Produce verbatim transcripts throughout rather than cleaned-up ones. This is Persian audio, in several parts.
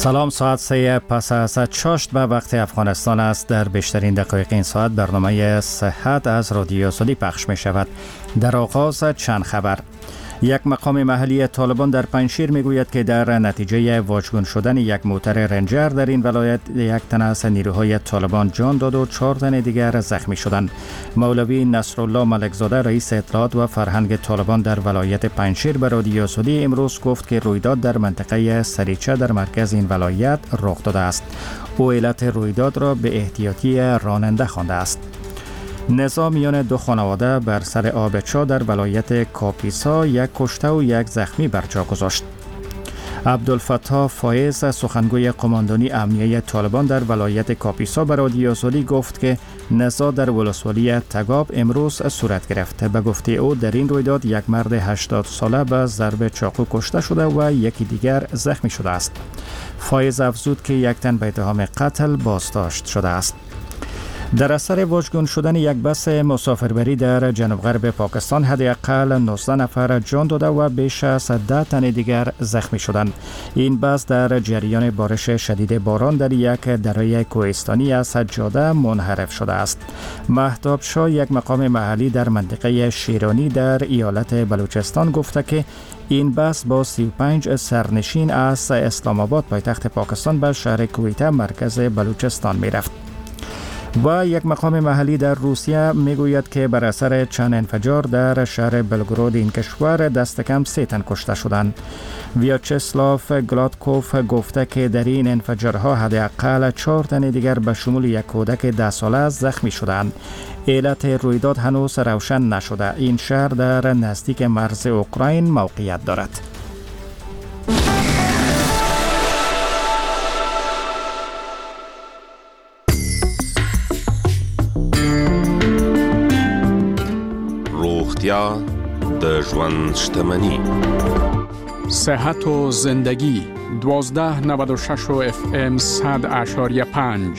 سلام، ساعت سه پس از چاشت به وقت افغانستان است. در بیشترین دقایق این ساعت برنامه صحت از رادیو سعودی پخش می شود. در آغاز چند خبر. یک مقام محلی طالبان در پنجشیر می گوید که در نتیجه واژگون شدن یک موتر رنجر در این ولایت یک تن از نیروهای طالبان جان داد و چهار تن دیگر زخمی شدند. مولوی نصرالله ملکزاده رئیس اطلاعات و فرهنگ طالبان در ولایت پنجشیر به رادیو سعودی امروز گفت که رویداد در منطقه سریچه در مرکز این ولایت رخ داده است. او علت رویداد را به احتیاطی راننده خوانده است. نزاع میان دو خانواده بر سر آب چا در ولایت کاپیسا یک کشته و یک زخمی بر جا گذاشت. عبدالفتاح فایز سخنگوی قماندانی امنیه طالبان در ولایت کاپیسا به رادیو سعودی گفت که نزاع در ولسوالی تگاب امروز صورت گرفت. به گفته او در این رویداد یک مرد هشتاد ساله به ضرب چاقو کشته شده و یکی دیگر زخمی شده است. فایز افزود که یک تن به اتهام قتل بازداشت شده است. در اثر واژگون شدن یک بس مسافربری در جنوب غرب پاکستان حداقل نوزده نفر جان داده و بیش از ده تن دیگر زخمی شدند. این بس در جریان بارش شدید باران در یک دره کوهستانی از سجاده منحرف شده است. مهتاب شاه، یک مقام محلی در منطقه شیرانی در ایالت بلوچستان، گفته که این بس با سی و پنج سرنشین از اسلام آباد پایتخت پاکستان به شهر کویته مرکز بلوچستان می رفت. و یک مقام محلی در روسیه میگوید که بر اثر چند انفجار در شهر بلگراد این کشور دست کم سه تن کشته شدند. ویاچسلاف گلادکوف گفته که در این انفجارها حداقل چهار تن دیگر به شمول یک کودک ده ساله زخمی شدند. علت رویداد هنوز روشن نشده. این شهر در نزدیک مرز اوکراین موقعیت دارد. یا د ژوند شتمنی، صحت و زندگی. دوازده نود و شش و اف ام صد اشاریه پنج.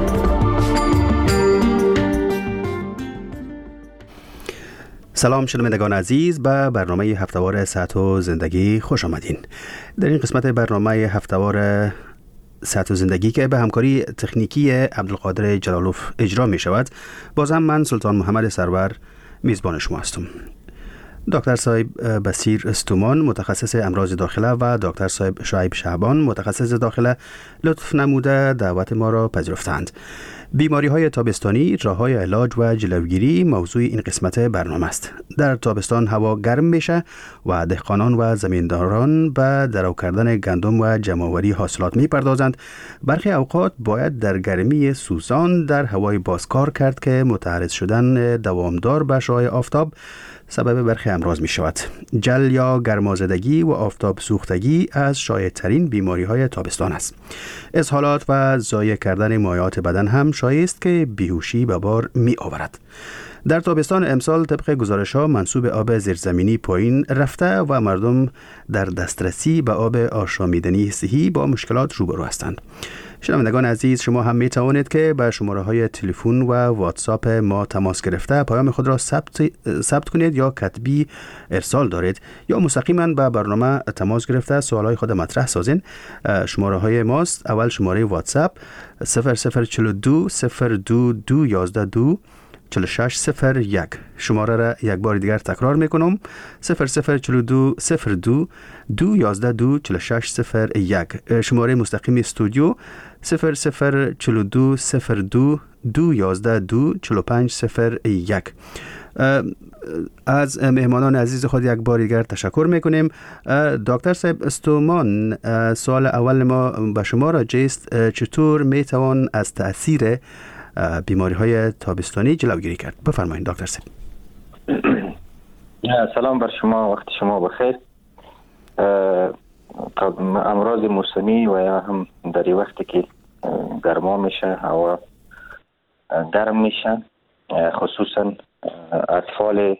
سلام شنوندگان عزیز، به برنامه هفتهوار صحت و زندگی خوش آمدین. در این قسمت برنامه هفتهوار صحت و زندگی که به همکاری تکنیکی عبدالقادر جلالوف اجرا می شود، بازم من سلطان محمد سرور میزبان شما هستم. دکتر صاحب بصیر استومان متخصص امراض داخله و دکتر صاحب شعیب شعبان متخصص داخله لطف نموده دعوت ما را پذیرفتند. بیماری های تابستانی، راه های علاج و جلوگیری موضوع این قسمت برنامه است. در تابستان هوا گرم میشه و دهقانان و زمینداران به درو کردن گندم و جمع‌آوری حاصلات میپردازند. برخی اوقات باید در گرمی سوزان در هوای باز کار کرد که متعرض شدن دوامدار به شعاع آفتاب سبب برخی امراض می شود. جل یا گرمازدگی و آفتاب سوختگی از شایع ترین بیماری های تابستان است. اسهالات و ضایع کردن مایعات بدن هم شایع است که بیهوشی به بار می آورد. در تابستان امسال طبق گزارش ها منسوب آب زیرزمینی پایین رفته و مردم در دسترسی به آب آشامیدنی صحی با مشکلات روبرو هستند. شنوندگان عزیز، شما هم می توانید که به شماره های تلفن و واتساپ ما تماس گرفته پیام خود را ثبت ثبت کنید یا کتبی ارسال دارید یا مستقیما به برنامه تماس گرفته سوالای خود مطرح سازین. شماره های ماست: اول شماره واتساپ صفر صفر چهل و دو صفر دو دو یازده دو چهل و شش صفر یک. شماره را یک بار دیگر تکرار میکنم: صفر صفر چهل و دو صفر دو دو یازده دو چهل و شش صفر یک. شماره مستقیم استودیو صفر صفر چهل و دو صفر دو دو یازده دو چهل و پنج صفر یک. از مهمانان عزیز خود یک بار دیگر تشکر میکنیم. دکتر صاحب استومان، سوال اول ما به شما راجع است: چطور میتوان از تأثیر بیماری های تابستانی جلوگیری کرد؟ بفرمایید دکتر صاحب. سلام بر شما، وقت شما بخیر. امراض موسمی و یا هم در این وقتی که گرما میشه، هوا گرم میشه، خصوصا اطفال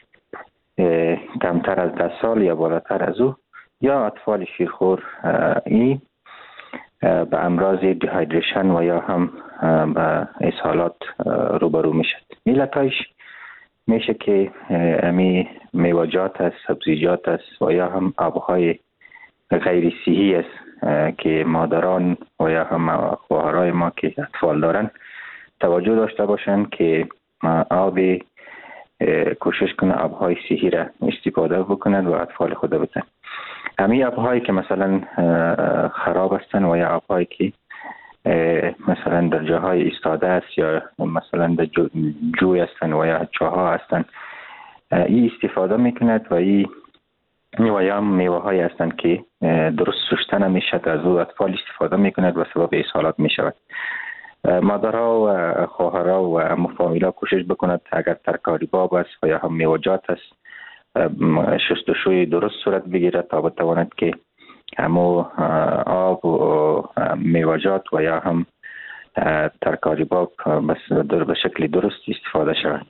کمتر از ده سال یا بالاتر از او یا اطفال شیرخور این به امراض دیهایدریشن و یا هم به اسهالات روبرو میشد. علتایش میشه که امی میوجات است، سبزیجات است و یا هم آبهای غیر صحی است که مادران و یا هم خواهرای ما که اطفال دارن توجه داشته باشن که آب کوشش کنه آبهای صحی را استفاده بکنند و اطفال خود بدن. همین آبهایی که مثلا خراب هستن و یا آبهایی که مثلا در جاهای ایستاده است یا مثلا در جو جوی هستن و یا چاها هستن، این استفاده میکند و این و یا میوه های هستند که درست سوشته نمیشد، از او اطفال استفاده میکند و سبب اسهالات میشود. مادرها و خواهرها و عمو فامیلا کوشش بکند اگر ترکاری باب است و یا هم میوجات است شستشوی درست صورت بگیرد تا بتواند که همو آب و میوجات و یا هم ترکاری باب در به شکل درست استفاده شود.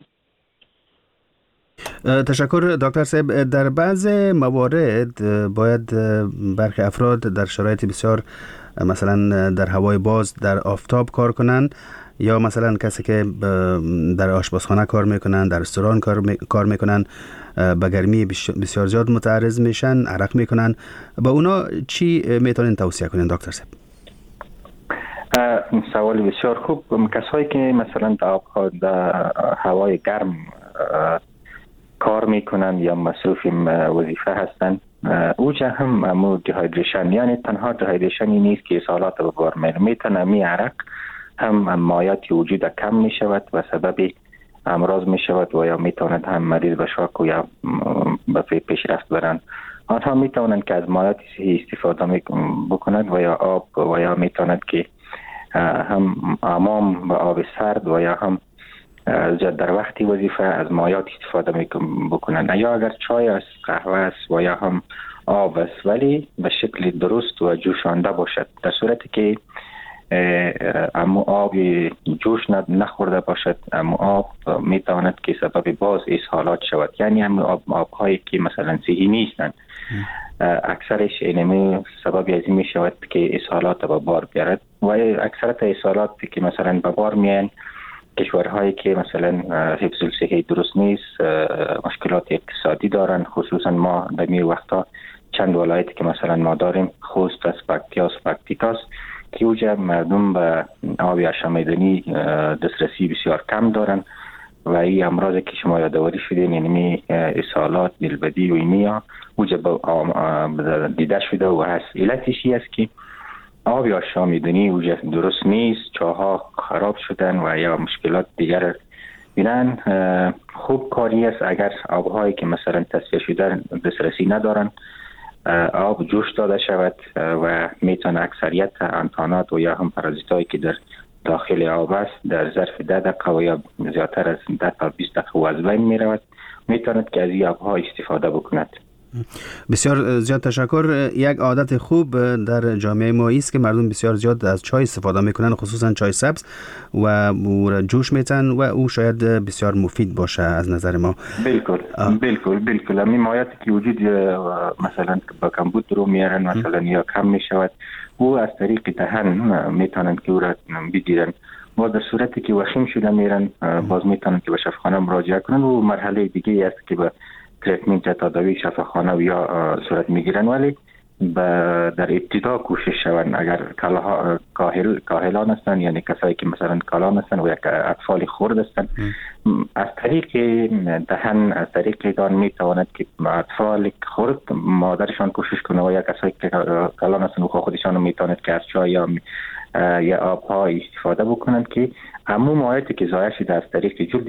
تشکر دکتر صاحب. در بعض موارد باید برخی افراد در شرایط بسیار مثلا در هوای باز در آفتاب کار کنند، یا مثلا کسی که در آشپزخانه کار میکنن، در رستوران کار می... کار میکنن، به گرمی بسیار زیاد متعرض میشن، عرق میکنن. با اونا چی میتونین توصیه کنین دکتر صاحب؟ سوال بسیار خوب. کسایی که مثلا در هوای گرم کار میکنن یا مصروف وظیفه هستن، اوجا هم امو دیهایدریشن، یعنی تنها دیهایدریشنی نیست که اسهالات به بار میره، میتونه می عرق هم مایعات وجود کم می شود و سبب امراض می شود و یا میتواند هم مریض به شاک و یا به پیشرفت برن. آنها میتوانند که از مایعات صحی استفاده بکنند و یا آب و یا میتواند که هم حمام با آب سرد و یا هم در وقتی وظیفه از مایعات استفاده بکنند، یا اگر چای است، قهوه است و یا هم آب است ولی به شکل درست و جوشانده باشد. در صورتی که امو آب جوش نخورده باشد، امو آب میتواند که سبب باز اسهالات شود، یعنی امو آب آبهایی که مثلا صحی نیستند اکثرش اینمی سبب از این می شود که اسهالات به بار بیارد و اکثرت اسهالات که مثلا به بار میان کشورهایی که مثلا حفظ الصحه درست نیست، مشکلات اقتصادی دارن، خصوصا ما در می وقتا چند ولایتی که مثلا ما داریم، خوست است، پکتیاس، پکتیکاس، که اوجا مردم به آب آشامیدنی دسترسی بسیار کم دارن و این امراض که شما یادآوری شدین، یعنی اسهالات، دلبدی و اینیا اوجا دیده شده و هست. علتش است که آب آشامیدنی اوجا درست نیست، چاها خراب شدن و یا مشکلات دیگر بینن. خوب کاری است اگر آبهایی که مثلا تصفیه شده دسترسی ندارن آب جوش داده شود و میتونه اکثریت انتانات و یا هم پارازیتایی که در داخل آب است در ظرف ده دقیقه و یا زیادتر از ده تا بیست دقیقه از بین می رود، میتواند که از این آبها استفاده بکند. بسیار زیاد تشکر. یک عادت خوب در جامعه ما است که مردم بسیار زیاد از چای استفاده میکنن، خصوصا چای سبز، و او جوش میتن و او شاید بسیار مفید باشه از نظر ما. بالکل بالکل بالکل. همین مایعاتی که وجود مثلا با کمبود رو میارن مثلا یا کم میشود، او از طریق دهن میتونن که او را بگیرن و در صورتی که وخیم شده میرن باز میتونن که به شفاخانه مراجعه کنن و مرحله دیگه است که به تریتمنت یا تداوی شفاخانه یا صورت میگیرن، ولی در ابتدا کوشش شوند اگر کاهل کاهلان هستن، یعنی کسایی که مثلا کالان هستن و یک اطفال خرد هستن، از طریق دهن از طریق دهان میتواند که اطفال خرد مادرشان کوشش کنه و یا کسایی که کالان هستن و خودشان میتواند که از چای یا یا آبها استفاده بکنند که همون مایعاتی که ضایع شده از طریق جلد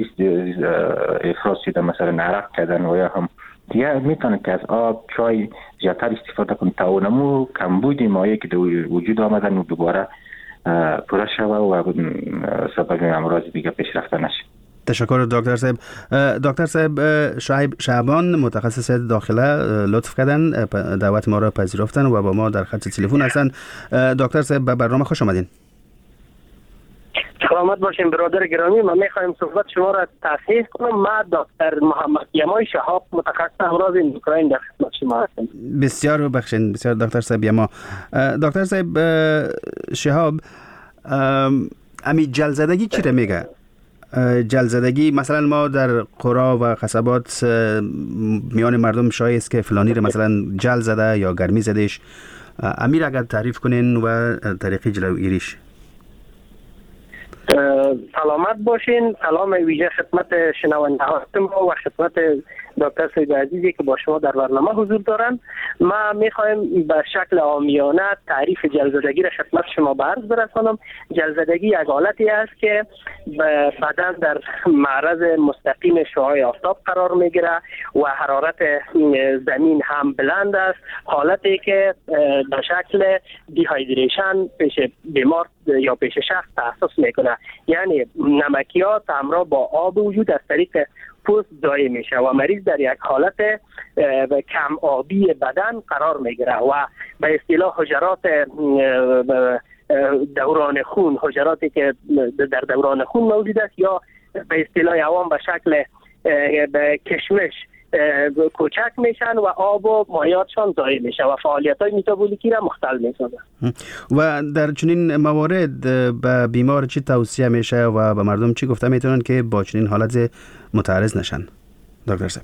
افراز شده مثلا عرق کردن و یا هم دیگه میتونه که از آب چای زیادتر استفاده کنه تا اونمو کمبود مایعی که وجود آمدن و دوباره پره شوه و سبب امراض دیگه پیشرفته نشه. تشکر دکتر صاحب. دکتر صاحب شعیب شعبان متخصص داخله لطف کردن، دعوت ما را پذیرفتن و با ما در خط تلفن هستن. دکتر صاحب به برنامه خوش آمدین. سلامت باشین برادر گرامی. من میخوایم صحبت شما را تصحیح کنم. من دکتر محمد یمای شهاب متخصص امراض اندوکراین در خدمت شما هستم. بسیار بخشین بسیار دکتر صاحب یما. دکتر صاحب شهاب، امی جلزدگی چی را میگه؟ جلزدگی مثلا ما در قرا و قصبات میان مردم شایع است که فلانی رو مثلا جل زده یا گرمی زدش، امیر اگر تعریف کنین و طریق جلوگیریش. سلامت باشین. سلام ویژه خدمت شنونده هاستم و خدمت دکتر سید عزیزی که با شما در برنامه حضور دارن. ما میخوایم به شکل عامیانه تعریف جلزدگی را خدمت شما به عرض برسانم. جلزدگی یک حالتی است که بدن در معرض مستقیم شعاع آفتاب قرار میگیره و حرارت زمین هم بلند است، حالتی که به شکل دیهایدریشن پیش بیمار یا پیش شخص تحسس میکنه، یعنی نمکیات همراه با آب وجود از طریق پوست ضایع میشه و مریض در یک حالت کم آبی بدن قرار میگیره و به اصطلاح حجرات دوران خون، حجراتی که در دوران خون موجود است یا به اصطلاح عوام به شکل به کشمش کوچک میشن و آب و مایعاتشان ضایع میشه و فعالیت‌های متابولیکی را مختل میسازه. و در چنین موارد به بیمار چی توصیه میشه و به مردم چی گفته میتونن که با چنین حالت متعرض نشن دکتر صاحب؟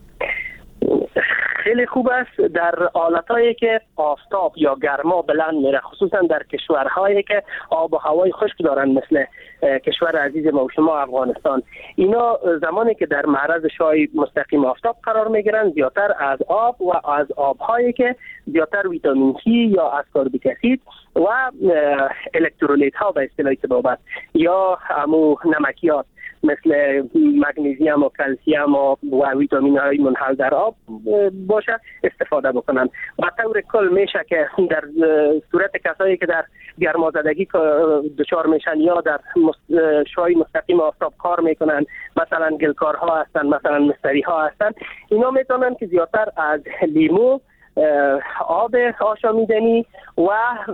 خیلی خوب است در حالتایی که آفتاب یا گرما بلند میره، خصوصا در کشورهایی که آب و هوای خشک دارن مثل کشور عزیز ما و شما افغانستان، اینا زمانی که در معرض شعاع مستقیم آفتاب قرار میگیرن زیادتر از آب و از آبهایی که زیادتر ویتامین سی یا اسکوربیک اسید و الکترولیت ها به اصطلاح طبابت یا همو نمکیات مثل مگنیزیم و کلسیم و, و ویتامین های منحل در آب باشه استفاده بکنن. و طور کل میشه که در صورت کسایی که در گرمازدگی دچار میشن یا در شعاع مستقیم آفتاب کار میکنن، مثلا گلکارها هستن، مثلا مستری ها هستن، اینا میتونن که زیادتر از لیمو، آب آشامیدنی و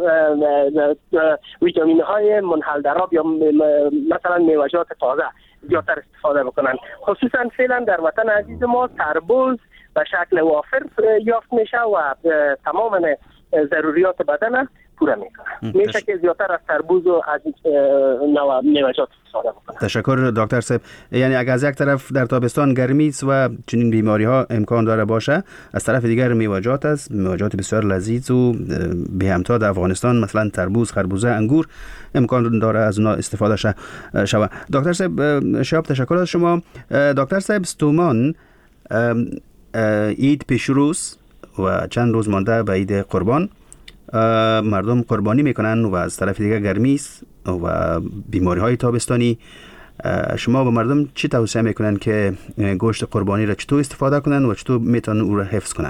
ویتامین های منحل در آب یا مثلا میوه‌جات تازه زیادتر استفاده بکنن. خصوصا فعلا در وطن عزیز ما تربوز به شکل وافر یافت میشه و تمام ضروریات بدن پوره میکنه. میشه که زیادتر از تربوز و از نوع میوه‌جات استفاده بکنه. تشکر دکتر صاحب. یعنی اگر از یک طرف در تابستان گرمی است و چنین بیماری ها امکان داره باشه، از طرف دیگر میوه‌جات است، میوه‌جات بسیار لذیذ و به همتا در افغانستان مثلا تربوز، خربوزه، انگور امکان داره از اونها استفاده شود. دکتر صاحب شاب تشکر از شما. دکتر صاحب ستومان عید پیش روز و چند روز مانده به عید قربان، مردم قربانی میکنن و از طرف دیگه گرمی است و بیماری های تابستانی. شما به مردم چی توصیه میکنن که گوشت قربانی را چطور استفاده کنن و چطور میتونن او را حفظ کنن؟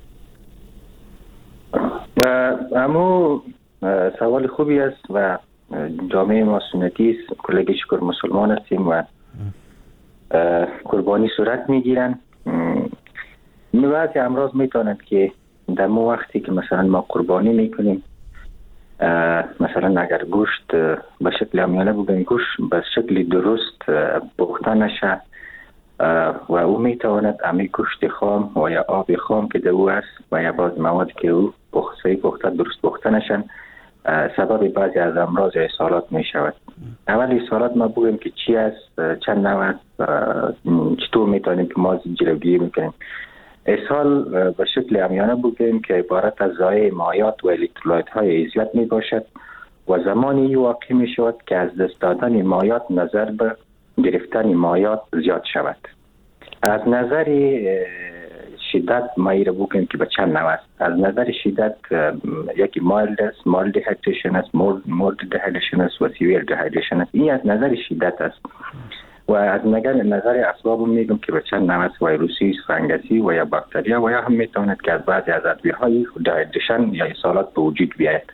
اما سوال خوبی است و جامعه ما سنتی است، کلگی شکر مسلمان هستیم و قربانی صورت میگیرن. بعضی امراض میتونند که در مو وقتی که مثلا ما قربانی میکنیم، مثلا اگر گوشت به شکل عامیانه بگیم گوشت به شکل درست پخته نشه و او میتواند امی گوشت خام و یا آب خام که در او است و یا باز مواد که او پخته پخته درست پخته نشن سبب بعضی از امراض یا اسهالات میشود. اول اسهالات ما بگیم که چی است، چند نوع است، چطور میتونیم که ما جلوگیری میکنیم. اسهال به شکل عامیانه بگیم که عبارت از ضایع مایعات و الکترولیت های زیاد می باشد و زمانی واقع می شود که از دست دادن مایعات نظر به گرفتن مایعات زیاد شود. از نظر شدت مایع را بگیم که به چند نوع است. از نظر شدت یکی مایلد است، مایلد دیهایدریشن است، مولد دیهایدریشن است و سیویر دیهایدریشن است. این از نظر شدت است. و از نظر نظر اسباب میگم که به چند نوع است، ویروسی، فنگسی و یا باکتریا و یا هم میتواند که از بعضی از ادویه‌های دیهایدریشن یا اسهالات به وجود بیاید.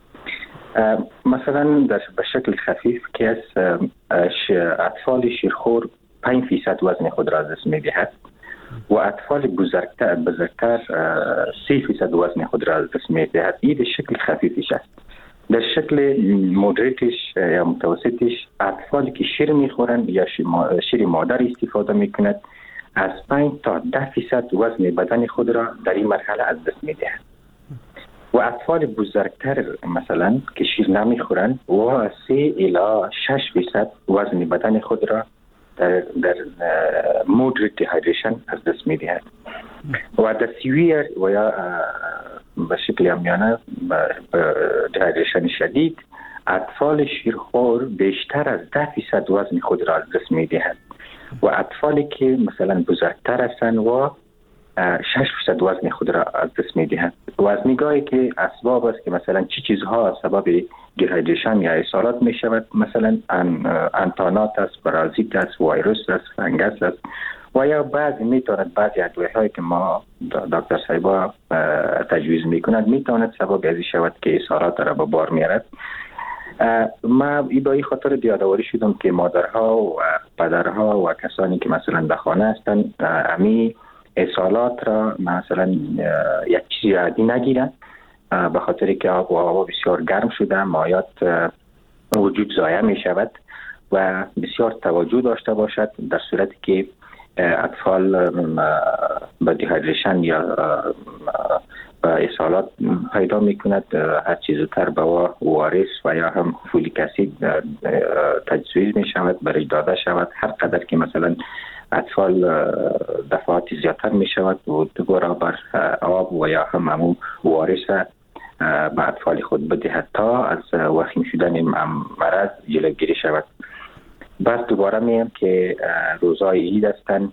مثلا در به شکل خفیف که از اطفال شیرخور پنج فیصد وزن خود را از دست میدهد و اطفال بزرگتر بزرگتر سی فیصد وزن خود را از دست میدهد. این به شکل خفیفش است. در شکل مودریتش یا متوسطش اطفالی که شیر میخورن یا شیر مادر استفاده میکند از پنج تا ده فیصد وزن بدن خود را در این مرحله از دست میدهند و اطفال بزرگتر مثلا که شیر نمیخورن و سه الی شش فیصد وزن بدن خود را در در مودریت دیهایدریشن از دست میدهند و در سیویر و یا به شکل عامیانه دیهایدریشن شدید، اطفال شیرخوار بیشتر از ده فیصد وزن خود را از دست می‌دهند و اطفالی که مثلا بزرگتر هستند و شش فیصد وزن خود را از دست می‌دهند. و از نگاهی که اسباب است که مثلا چی چیزها سبب دیهایدریشن یا اسهالات می شود، مثلا انتانات است، پارازیت است، ویروس است، فنگس است و یا بعضی میتواند بعضی ادویه هایی که ما دکتر صاحبا تجویز میکنند میتواند سبب ازی شود که اسهالات را به بار میارد. ما با این خاطر یادآوری شدم که مادرها و پدرها و کسانی که مثلا در خانه هستند امی اسهالات را مثلا یک چیزی عادی نگیرند، به خاطر که آب و هوا بسیار گرم شده، مایات وجود ضایع می شود و بسیار توجه داشته باشد در صورتی که اطفال به دیهایدریشن یا اسهالات پیدا می کند، هر چیز زودتر به وارث و یا هم فولیک اسید تجویز می شود، برای داده شود. هر قدر که مثلا اطفال دفعات زیادتر می شود و دوباره بر آب و یا هم همون وارث به اطفال خود بدهد تا از وخیم شدن مرض جلوگیری شود. بس دوباره میم که روزای عید هستند،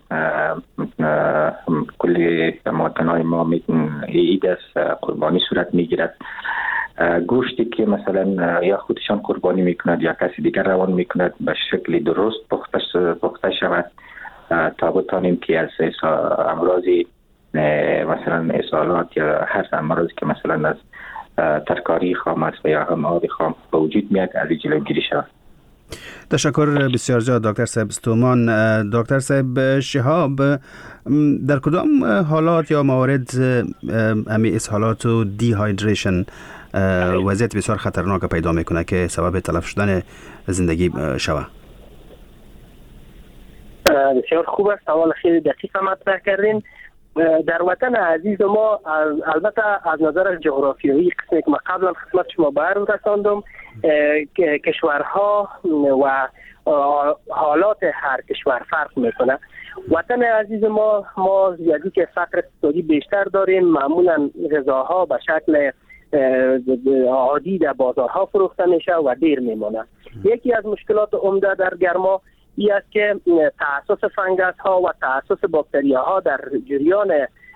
کل ماتنای ما عید است، قربانی صورت میگیرد. گوشتی که مثلا یا خودشان قربانی میکند یا کسی دیگر روان میکند به شکل درست پخته پخته شود تا بتانیم که از امراضی مثلا اسهالات یا هر امراضی که مثلا از ترکاری خام است و یا هم آب خام به وجود میاد از جلوگیری شود. تشکر بسیار زیاد دکتر صاحب استومان. دکتر صاحب شهاب، در کدام حالات یا موارد امی اسهالات و دیهایدریشن وضعیت بسیار خطرناک پیدا میکنه که سبب تلف شدن زندگی شود؟ بسیار خوب است، سوال خیلی دقیق مطرح کردین. در وطن عزیز ما البته از نظر جغرافیایی قسمی که ما قبلا خدمت شما بیان رساندم، کشورها و حالات هر کشور فرق میکنه. وطن عزیز ما ما زیادی که فقر اقتصادی بیشتر داریم، معمولا غذاها به شکل عادی در بازارها فروخته میشه و دیر میمونه. یکی از مشکلات عمده در گرما این است که تأسس فنگس ها و تأسس باکتریا ها در جریان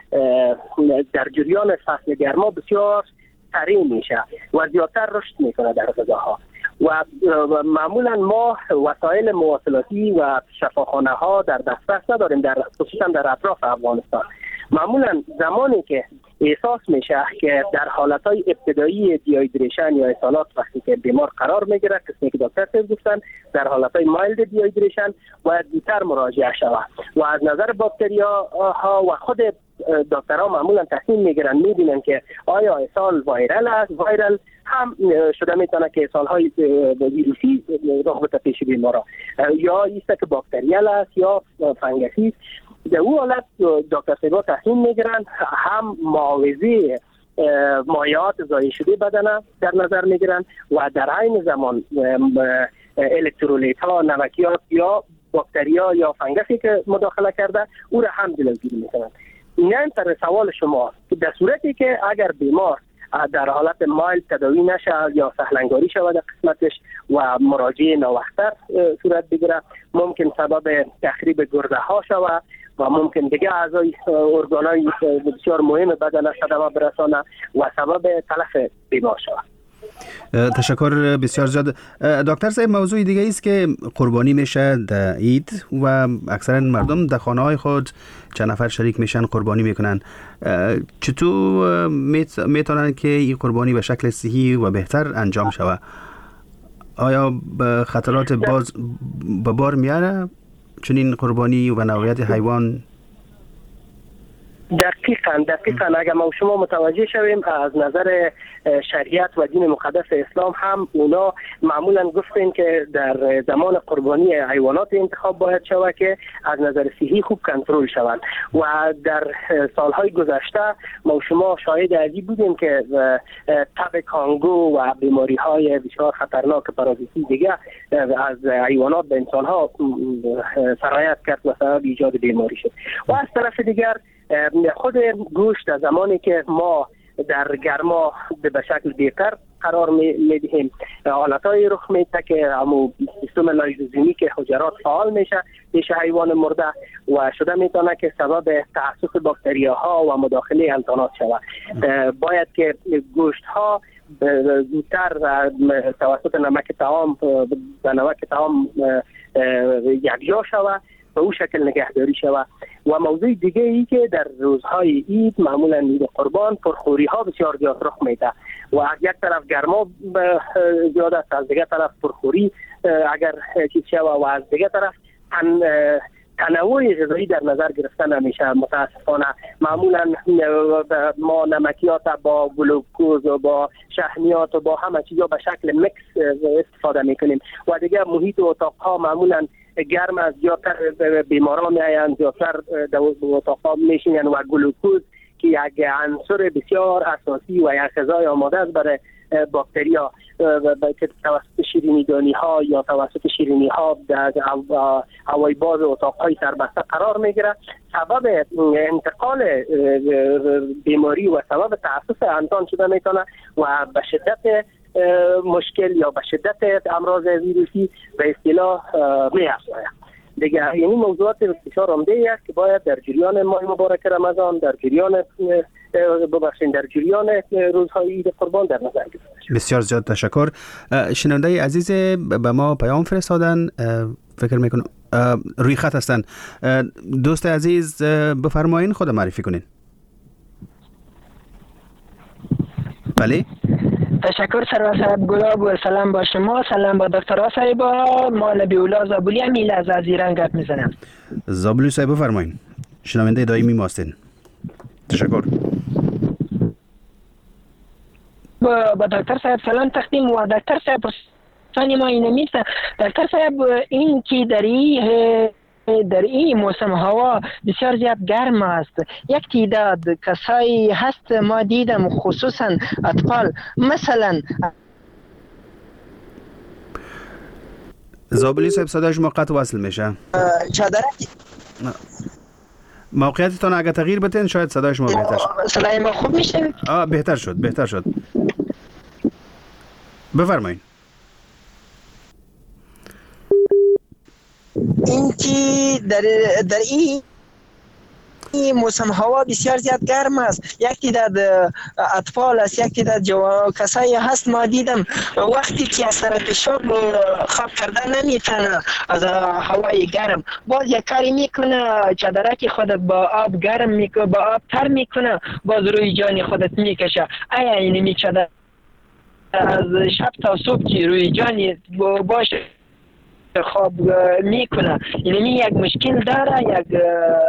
در جریان فصل گرما بسیار سریع میشه و زیادتر رشد میکنه در غذاها و معمولا ما وسایل مواصلاتی و شفاخانه ها در دسترس نداریم، در خصوصا در اطراف افغانستان. معمولا زمانی که احساس میشه که در حالتهای ابتدایی دیهایدریشن یا اسهالات وقتی که بیمار قرار میگیره، قسمی که دکتر صاحب گفتن در حالتهای مایلد دیهایدریشن باید زودتر مراجعه شود و از نظر باکتریا ها و خود دکترها معمولا تصمیم میگیرن، میبینن که آیا اسهال وایرال است. وایرال هم شده میتونه که اسهال های ویروسی راه به پیش بیمارا یا ایست که باکتریال است یا فنگسی. در اون حالت دکتر صاحب تصمیم میگیرن هم معاوضه مایعات ضایع شده بدن در نظر میگیرن و در عین زمان الکترولیت ها، نمکیات یا باکتریا یا فنگسی که مداخله کرده او را هم جلوگیری میکنن. این سر سوال شما که در صورتی که اگر بیمار در حالت مایل تداوی نشه یا سهلنگاری شود در قسمتش و مراجعه ناوقتر صورت بگیره، ممکن سبب تخریب گرده ها شود و ممکن دیگه اعضای ارگانای بسیار مهم بدن صدمه برسانه و سبب تلف بیمار شود. تشکر بسیار زیاد دکتر صاحب. موضوع دیگه است که قربانی میشه در عید و اکثرا مردم در خانه های خود چند نفر شریک میشن قربانی میکنن. چطور میتونن که این قربانی به شکل صحیح و بهتر انجام شود؟ آیا به خطرات باز به بار میاره چنین قربانی و نوعیت حیوان؟ دقیقاً دقیقاً اگر ما شما متوجه شویم از نظر شریعت و دین مقدس اسلام هم اونا معمولاً گفتن که در زمان قربانی حیوانات انتخاب باید شود که از نظر صحی خوب کنترل شوند و در سالهای گذشته ما شما شاهد ازی بودیم که تب کانگو و بیماری های بسیار خطرناک پارازیتی دیگه از حیوانات به انسان ها سرایت کرد و سبب ایجاد بیماری شد. و از طرف دیگر خود گوشت در زمانی که ما در گرما به شکل بهتر قرار میدهیم. حالتهای رخ میده که همون سیستم لایزوزیمی که حجرات فعال میشه پیش حیوان مرده و شده میتونه که سبب تعصف باکتریاها و مداخله انتانات شود. باید که گوشت ها زودتر توسط نمک طعام به نمک طعام یکجا شود به او شکل نگهداری شود. و موضوع دیگه ای که در روزهای عید معمولا عید قربان پرخوری ها بسیار زیاد رخ میده و از یک طرف گرما زیاد است، از دیگه طرف پرخوری اگر چیز شود و از دیگه طرف تن تنوع غذایی در نظر گرفته نمیشه. متاسفانه معمولا ما نمکیات با گلوکوز و با شحمیات و با همه چیزا به شکل مکس استفاده میکنیم و دیگه محیط اتاقها معمولا گرم از زیادتر بیماران میایند، زیادتر در اتاقها میشینن و گلوکوز که یک عنصر بسیار اساسی و یک غذای آماده است برای باکتریا که توسط شیرینی دانی ها یا توسط شیرینی ها در هوای باز اتاق های سربسته قرار میگیره، سبب انتقال بیماری و سبب تعصف انسان شده میتونه و به شدت مشکل یا به شدت امراض ویروسی به اصطلاح میافزاید. دیگه یعنی موضوعات بسیار عمده است که باید در جریان ماه مبارک رمضان، در جریان ببخشید در جریان روزهای عید قربان در نظر گرفته. بسیار زیاد تشکر. شنونده عزیز به ما پیام فرستادن، فکر میکنم روی خط هستن. دوست عزیز بفرمایین، خود معرفی کنین. بله، تشکر سرور صاحب گلاب و سلام با شما، سلام با دکتر صاحبا. ما نبیولا زابولی هم میل از ایران گپ میزنم. زابولی صاحب بفرمایین، شنونده دائمی ما هستین. تشکر. با, با دکتر صاحب سلام تقدیم و دکتر صاحب پرسانی ما اینه میسته. دکتر صاحب این که در این در این موسم هوا بسیار زیاد گرم است، یک تعداد کسایی هست ما دیدم خصوصا اطفال مثلا. زابلی صاحب صدایش موقت وصل میشه. چادرک موقعیتتان اگه تغییر بتین شاید صدایش ما بهتر شد. صدای ما خوب میشه؟ آه بهتر شد بهتر شد بفرمایید. این که در در این این موسم هوا بسیار زیاد گرم است، یک تعداد اطفال است، یک تعداد جوان کسایی هست ما دیدم وقتی که از سر پیشاب خواب کردن نمیتونه از هوای گرم، باز یک کاری میکنه چادرک خودت با آب گرم میکنه، با آب تر میکنه، باز روی جان خودت میکشه. آیا این می چادر از شب تا صبح که روی جان باشه خواب میکنه، یعنی یک مشکل داره، یک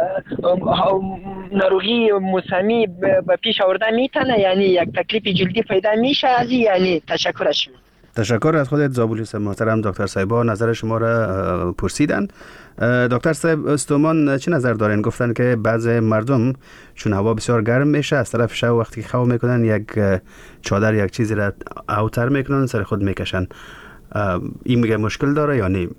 نروغی موسمی به پیش آورده میتونه، یعنی یک تکلیف جلدی پیدا میشه از این. یعنی تشکرش. تشکر از خودت زابولی صاحب محترم. دکتر صاحبا نظر شما را پرسیدن. دکتر صاحب استومان چه نظر دارین؟ گفتن که بعض مردم چون هوا بسیار گرم میشه از طرف شب وقتی خواب میکنن یک چادر یک چیزی را اوتر میکنن سر خود میکشن، این میگه مشکل داره یا نه؟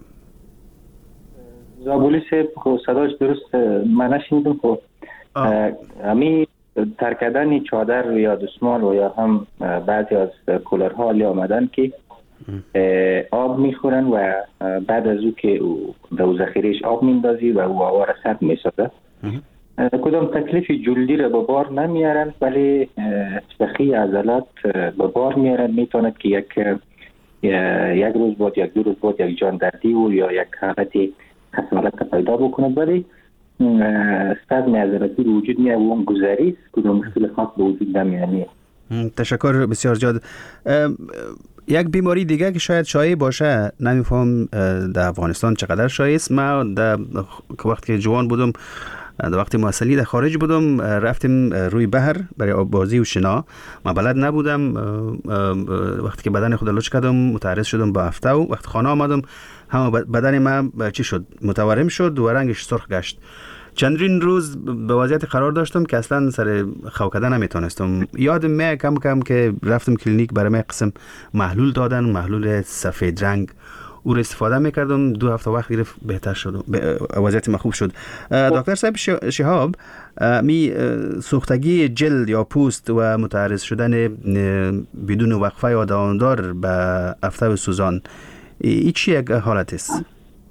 زابولی صاحب خب صداش درست من نشنیدم. خب همین ترکدن چادر یا دستمال و یا هم بعضی از کولرها علی آمدن که آب میخورن و بعد از او که در ذخیرهش آب میندازی و او هوا را سرد میسازه، کدام تکلیف جلدی را به بار نمیارن ولی بخی عضلات به بار میارن. میتواند که یک یک روز بعد یک دو روز بعد یک جان دردی و یا یک حالتی خسارت پیدا بکنه، ولی استازم عضلاتی رو وجود میاد و اون گذری کدام مشکل خاص به وجود نمیاد. تشکر بسیار زیاد. یک بیماری دیگه که شاید شایع باشه، نمیفهم در افغانستان چقدر شایع است. ما در وقتی جوان بودم، در وقتی محصلی در خارج بودم، رفتیم روی بحر برای آببازی و شنا. ما بلد نبودم، وقتی که بدن خود لچ کردم متعرض شدم با هفته و وقت خانه آمدم همه بدن من چی شد؟ متورم شد و رنگش سرخ گشت. چندین روز به وضعیت قرار داشتم که اصلا سر خو کردن نمیتونستم. یادم میاد کم کم که رفتم کلینیک برای من قسم محلول دادن، محلول سفید رنگ او رو استفاده میکردم، دو هفته وقت گرفت بهتر شد، وضعیت ما خوب شد. دکتر صاحب شهاب، می سوختگی جلد یا پوست و متعرض شدن بدون وقفه یا دواندار به آفتاب سوزان، این چی یک حالت است؟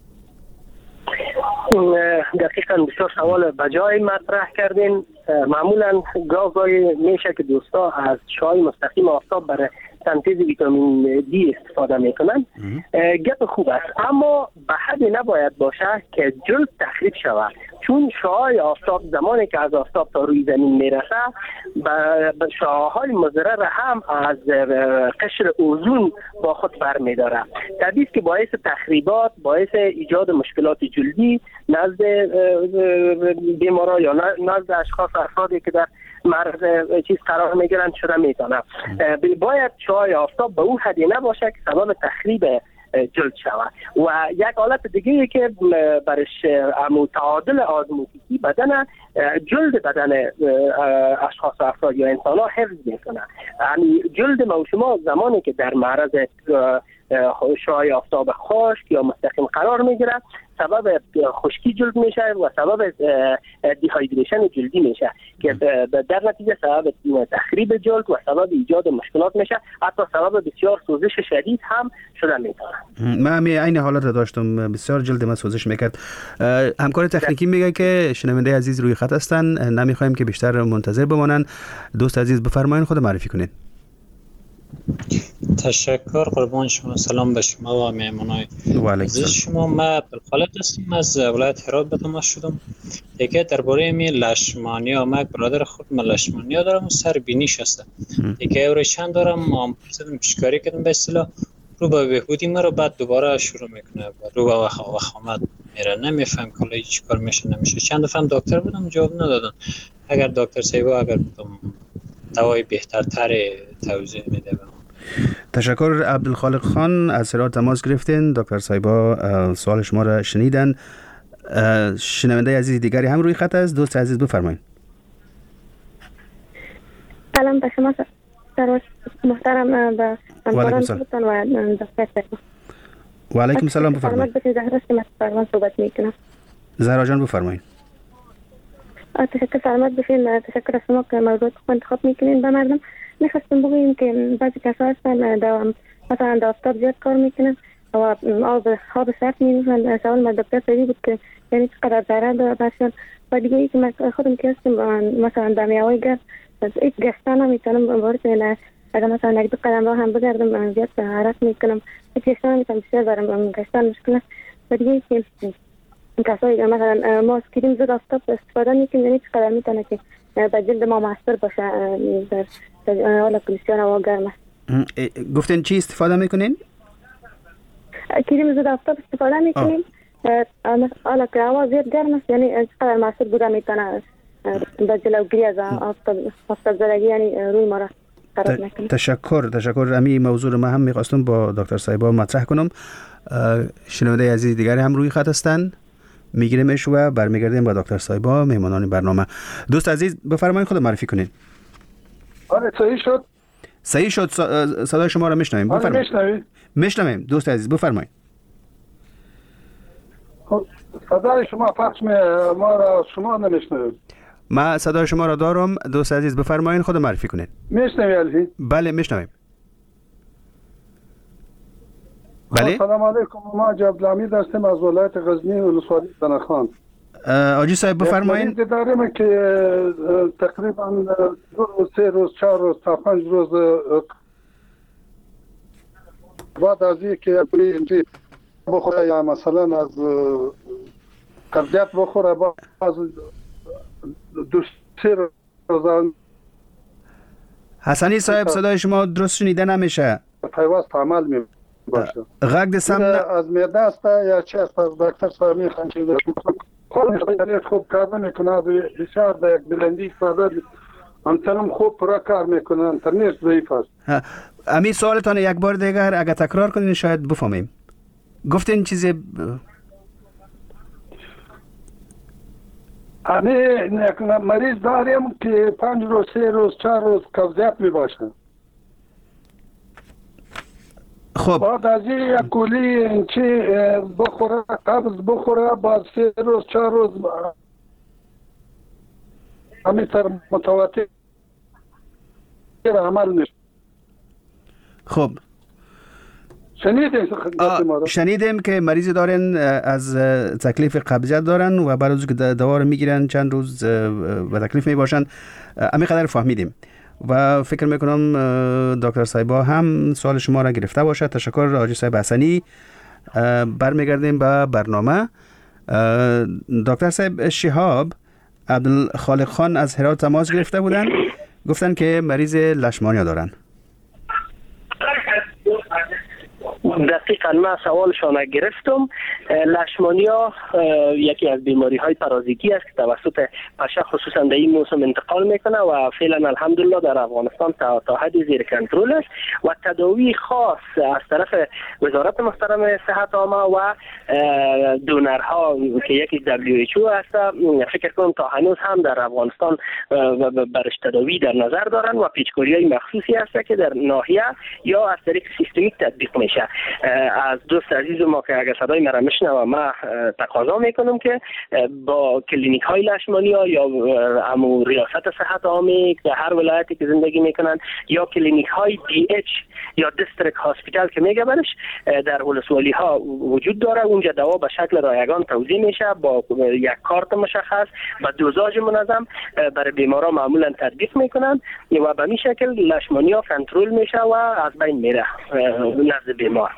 دقیقاً بسیار سوال بجای مطرح کردین. معمولا گاه گاهی میشه که دوستا از چای مستقیم آفتاب برای سنتز ویتامین دی استفاده میکنن. گپ خوب است، اما به حد نباید باشه که جلد تخریب شود، چون شعاع آفتاب زمانی که از آفتاب تا روی زمین میرسه به شعاعهای مضر هم از قشر اوزون با خود برمیداره. طبیعی است که باعث تخریبات، باعث ایجاد مشکلات جلدی نزد بیمارا یا نزد اشخاص افرادی که در معرض چیز قرار میگیرند شده میتونه. باید شعاع آفتاب به اون حدی نباشه که سبب تخریب جلد شود. و یک حالت دیگه که برش تعادل آزموتیکی بدن جلد بدن اشخاص و افراد یا انسان ها حفظ میکنه. یعنی جلد ما و شما زمانی که در معرض شعاع آفتاب خشک یا مستقیم قرار میگیره سبب خشکی جلد میشه و سبب دیهایدریشن جلدی میشه که در نتیجه سبب تخریب جلد و سبب ایجاد مشکلات میشه، حتی سبب بسیار سوزش شدید هم شده میتونه. من همین این حالت رو داشتم، بسیار جلد من سوزش میکرد. همکار تکنیکی میگه که شنونده عزیز روی خط هستن، نمیخوایم که بیشتر منتظر بمانن. دوست عزیز بفرمایید، خود معرفی کنید. تشکر، قربان شما. سلام به شما و مهمانای عزیز شما. من بالخالق هستم، از ولایت هرات به تماس شدم. دیگه درباره می لشمانیا، من برادر خود من لشمانیا دارم و سر بینیش هستم. دیگه اورشن دارم، ما پرسیدم پیشکاری کردم به اصطلاح رو به بهبودی مرا، بعد دوباره شروع میکنه رو به وخامت میره. نمیفهم کلا چی کار میشه نمیشه. چند دفعه دکتر بودم جواب ندادن. اگر دکتر سیبا اگر بودم دوای بهترتر توضیح میده. تشکر. عبدالخالق خان از هرات تماس گرفتین. دکتر صاحبا سوال شما را شنیدن. شنونده عزیز دیگری هم روی خط است. دوست عزیز بفرمایید. سلام به شما سرور محترم، به همکاران خودتان و دکتر صاحبا. و علیکم السلام، بفرمایید. زهرا هستم، از پروان صحبت میکنم. زهرا جان بفرمایید. تشکر، سلامت باشین. تشکر از شما که موضوع خوب انتخاب میکنین به مردم. میخواستم بگویم که بعضی کسا هستن در مثلا در آفتاب زیاد کار میکنن و آب آب سرد می‌نوشن. سوال من دکتر سری بود که یعنی چقدر ضرر داره برشون. و دیگه ای که من خودم که هستم مثلا در میوه گرد هیچ گشتن نمیتونم، وارد نه اگر مثلا یک دو قدم راه هم بگردم زیاد حرکت میکنم، هیچ گشتن نمیتونم، بسیار برام گشتن مشکل است. و دیگه ای که کسایی مثلا ما از کریم ضد آفتاب استفاده میکنیم، یعنی چقدر میتونه که به جلد ما موثر باشه در حالا که بسیار هوا گرم است. گفتین چی استفاده میکنین؟ کریم ضد آفتاب استفاده میکنیم. حالا که هوا زیاد گرم است، یعنی چقدر موثر بوده میتونه به جلوگیری از آفتاب آفتاب زدگی یعنی روی ما را قرار نکنه. تشکر تشکر. امی موضوع ما هم میخواستم با دکتر صاحبا مطرح کنم. شنونده عزیز دیگری هم روی خط هستن، میگیریمش و برمیگردیم با دکتر صاحبا مهمانان برنامه. دوست عزیز بفرمایید، خود معرفی کنید. آره صحیح شد. صحیح شد. صدای شما را میشنویم. بفرمایید. میشنوید؟ میشنویم دوست عزیز، بفرمایید. صدای شما پخش می ما را شما نمیشنوید. ما صدای شما را دارم. دوست عزیز بفرمایید، خود معرفی کنید. میشنوید؟ بله میشنویم. بله. سلام علیکم. ما جعبد الحمید هستیم از ولایت غزنی ولسوالی زنخان. آجی صاحب بفرمایید. داریم که تقریبا دو روز سه روز چهار روز تا پنج روز بعد از اینکه اینجی بخوره یا مثلا از قبضیت بخوره بعد از دو سه روز. حسنی صاحب صدای شما درست شنیده نمیشه. پیوست عمل می باشه. غږ د سم از معده است یا چه است؟ دکتر صاحب میخوان که خود خوب کار میکنه، بسیار در یک بلندی فضا انترم خوب پرا کار میکنه، انترنت ضعیف است. امی سوالتان یک بار دیگر اگر تکرار کنین شاید بفهمیم. گفتین چیزی امی مریض داریم که پنج روز سه روز چهار روز قبضیت می باشه. خب بعد از این یک گولی چی بخوره، قبض بخوره، بعد سه روز چهار روز همینطور متواتر عمل میشه. خب شنیدیم خدمت ما رو؟ شنیدیم که مریض دارن از تکلیف قبضیت دارن و بعد از که دوا رو میگیرن چند روز و تکلیف میباشن. همین قدر فهمیدیم و فکر میکنم دکتر صاحبا هم سوال شما را گرفته باشد. تشکر حاجی صاحب حسنی. برمیگردیم به برنامه. دکتر صاحب شهاب عبدالخالق خان از هرات تماس گرفته بودن، گفتن که مریض لشمانیا دارن. دقیقا من سوالشان گرفتم. لشمانیا یکی از بیماری های پارازیتی است که توسط پشه خصوصا در این موسم انتقال میکنه و فعلا الحمدلله در افغانستان تا تا حد زیر کنترل است و تداوی خاص از طرف وزارت محترم صحت عامه و دونرها که یکی دبلیو اچ او است، فکر کنم تا هنوز هم در افغانستان برش تداوی در نظر دارن و پیچکاری های مخصوصی است که در ناحیه یا از طریق سیستمیک تطبیق میشه. از دوست عزیز ما که اگر صدای مرا میشنوه، ما تقاضا میکنم که با کلینیک های لشمانیا یا امو ریاست صحت عامه در هر ولایتی که زندگی میکنن یا کلینیک های دی اچ یا دیستریکت هاسپیتال که میگه برش در ولسوالی ها وجود داره، اونجا دوا به شکل رایگان توزیع میشه با یک کارت مشخص با دوزاج منظم برای بیمارا معمولا تطبیق میکنن و به این شکل لشمانیا کنترل میشه و از بین میره نزد بیمار.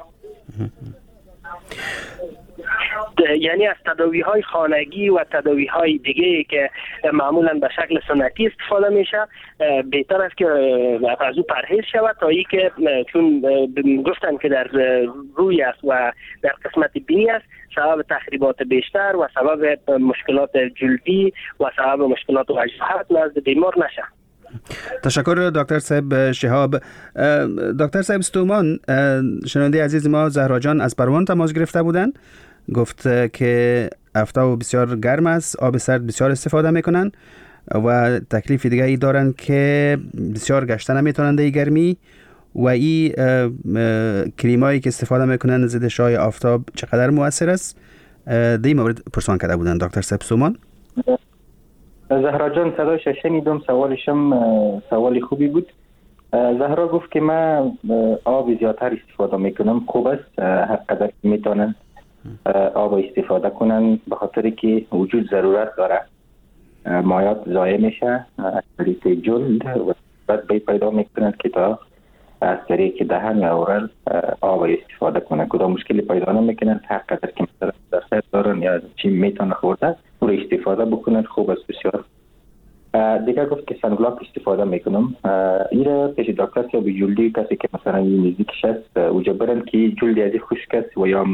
یعنی از تداوی های خانگی و تداوی های دیگه که معمولا به شکل سنتی استفاده میشه بهتر است که از او پرهیز شود تا ای که چون گفتن که در روی است و در قسمت بینی است، سبب تخریبات بیشتر و سبب مشکلات جلدی و سبب مشکلات وجاهت نزد بیمار نشه. تشکر دکتر صاحب شهاب. دکتر صاحب ستومان، شنونده عزیز ما زهرا جان از پروان تماس گرفته بودن، گفت که هفته بسیار گرم است، آب سرد بسیار استفاده میکنن و تکلیف دیگه ای دارن که بسیار گشته نمیتونن در گرمی و این کریمایی که استفاده میکنن ضد شعاع آفتاب چقدر مؤثر است. در این مورد پرسان کرده بودن دکتر صاحب ستومان. زهرا جان صدایش شنیدم، سوالشم سوالی خوبی بود. زهرا گفت که من آب زیادتر استفاده میکنم. خوب است، هر قدر که میتونن آب استفاده کنن به خاطر که وجود ضرورت داره، مایات ضایع میشه از طریق جلد و بعد بی پیدا میکنند که تا از طریق دهن یا اورال آب استفاده کنن. کدام مشکلی پیدا نمیکنند، هر قدر که مثلا درصد دارن یا چی میتونه خورده او را استفاده بکنن. خوب است بسیار. دیگر گفت که سنگلاک استفاده میکنم. این را پیش دکتر یا به جلدی کسی که مثلا این نزدیکش است اوجا برن که جلدی ازی خشک است و یا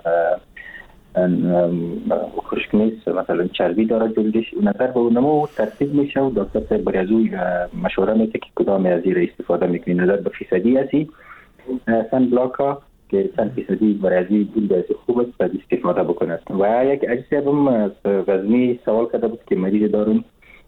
خشک نیست، مثلا چربی داره جلدش، نظر به اونمو ترتیب میشه و دکتر صاحب برای از او مشوره میده که کدام از این را استفاده میکنی. نظر به فیصدی هستی سنگلاک ها که چند فیصدی برای از این جلد ازی خوب است باید استفاده بکند. و یک عزیز هم از غزنی سوال کرده بود که مریض دارم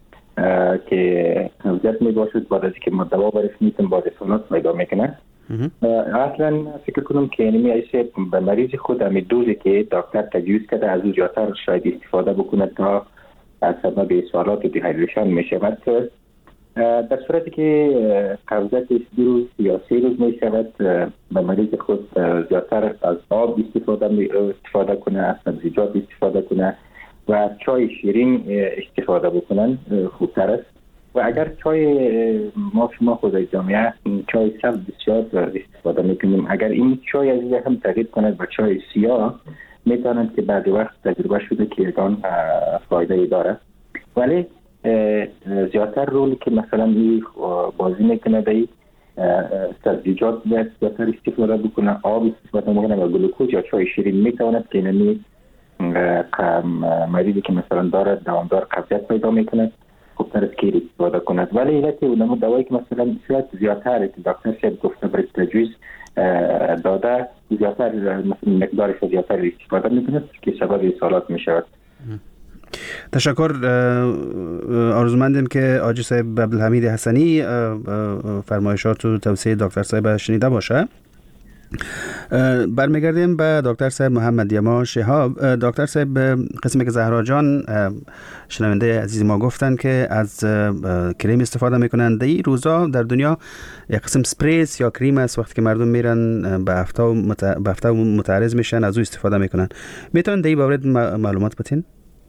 که نوزت می باشد، بعد از که ما دوا برش میتون با رسانات پیدا میکنه. اصلا فکر کنم که اینمی ایسه به مریض خود همی دوزی که دکتر تجویز کرده از او جاتر شاید استفاده بکنه تا از سبب سوالات دیهایدریشن میشود. در صورتی که قبضت دو روز یا سه روز میشود به مریض خود زیادتر از آب استفاده استفاده کنه، از سبزیجات استفاده کنه و چای شیرین استفاده بکنن خوبتر است. و اگر چای ما شما خود جامعه چای سبز بسیار استفاده میکنیم، اگر این چای از هم تغییر کند به چای سیاه میتونند که بعد وقت تجربه شده که یکان فایده داره. ولی زیادتر رولی که مثلا این بازی میکنه به سبزیجات زیادتر استفاده بکنه، آب استفاده بکنه و گلوکوز یا چای شیرین میتواند که اینمی مریضی که مثلا دارد دوامدار قبضیت پیدا میکنه خوبتر است که استفاده کند. ولی علت اونمو دوایی که مثلا شاید زیادتر که دکتر صاحب گفته برای تجویز داده زیادتر مثلا مقدارش زیادتر استفاده میکنه که سبب اصالات میشود. تشکر. آرزومندیم که حاجی صاحب عبدالحمید حسنی فرمایشات و توصیه دکتر صاحب شنیده باشه. برمیگردیم به دکتر صاحب محمد یما شهاب. دکتر صاحب، قسمی که زهرا جان شنونده عزیز ما گفتن که از کریم استفاده میکنن، در این روزا در دنیا یک قسم سپریس یا کریم است، وقتی که مردم میرن به هفته به هفته متعرض میشن از او استفاده میکنن. میتونن در این باره معلومات بدین؟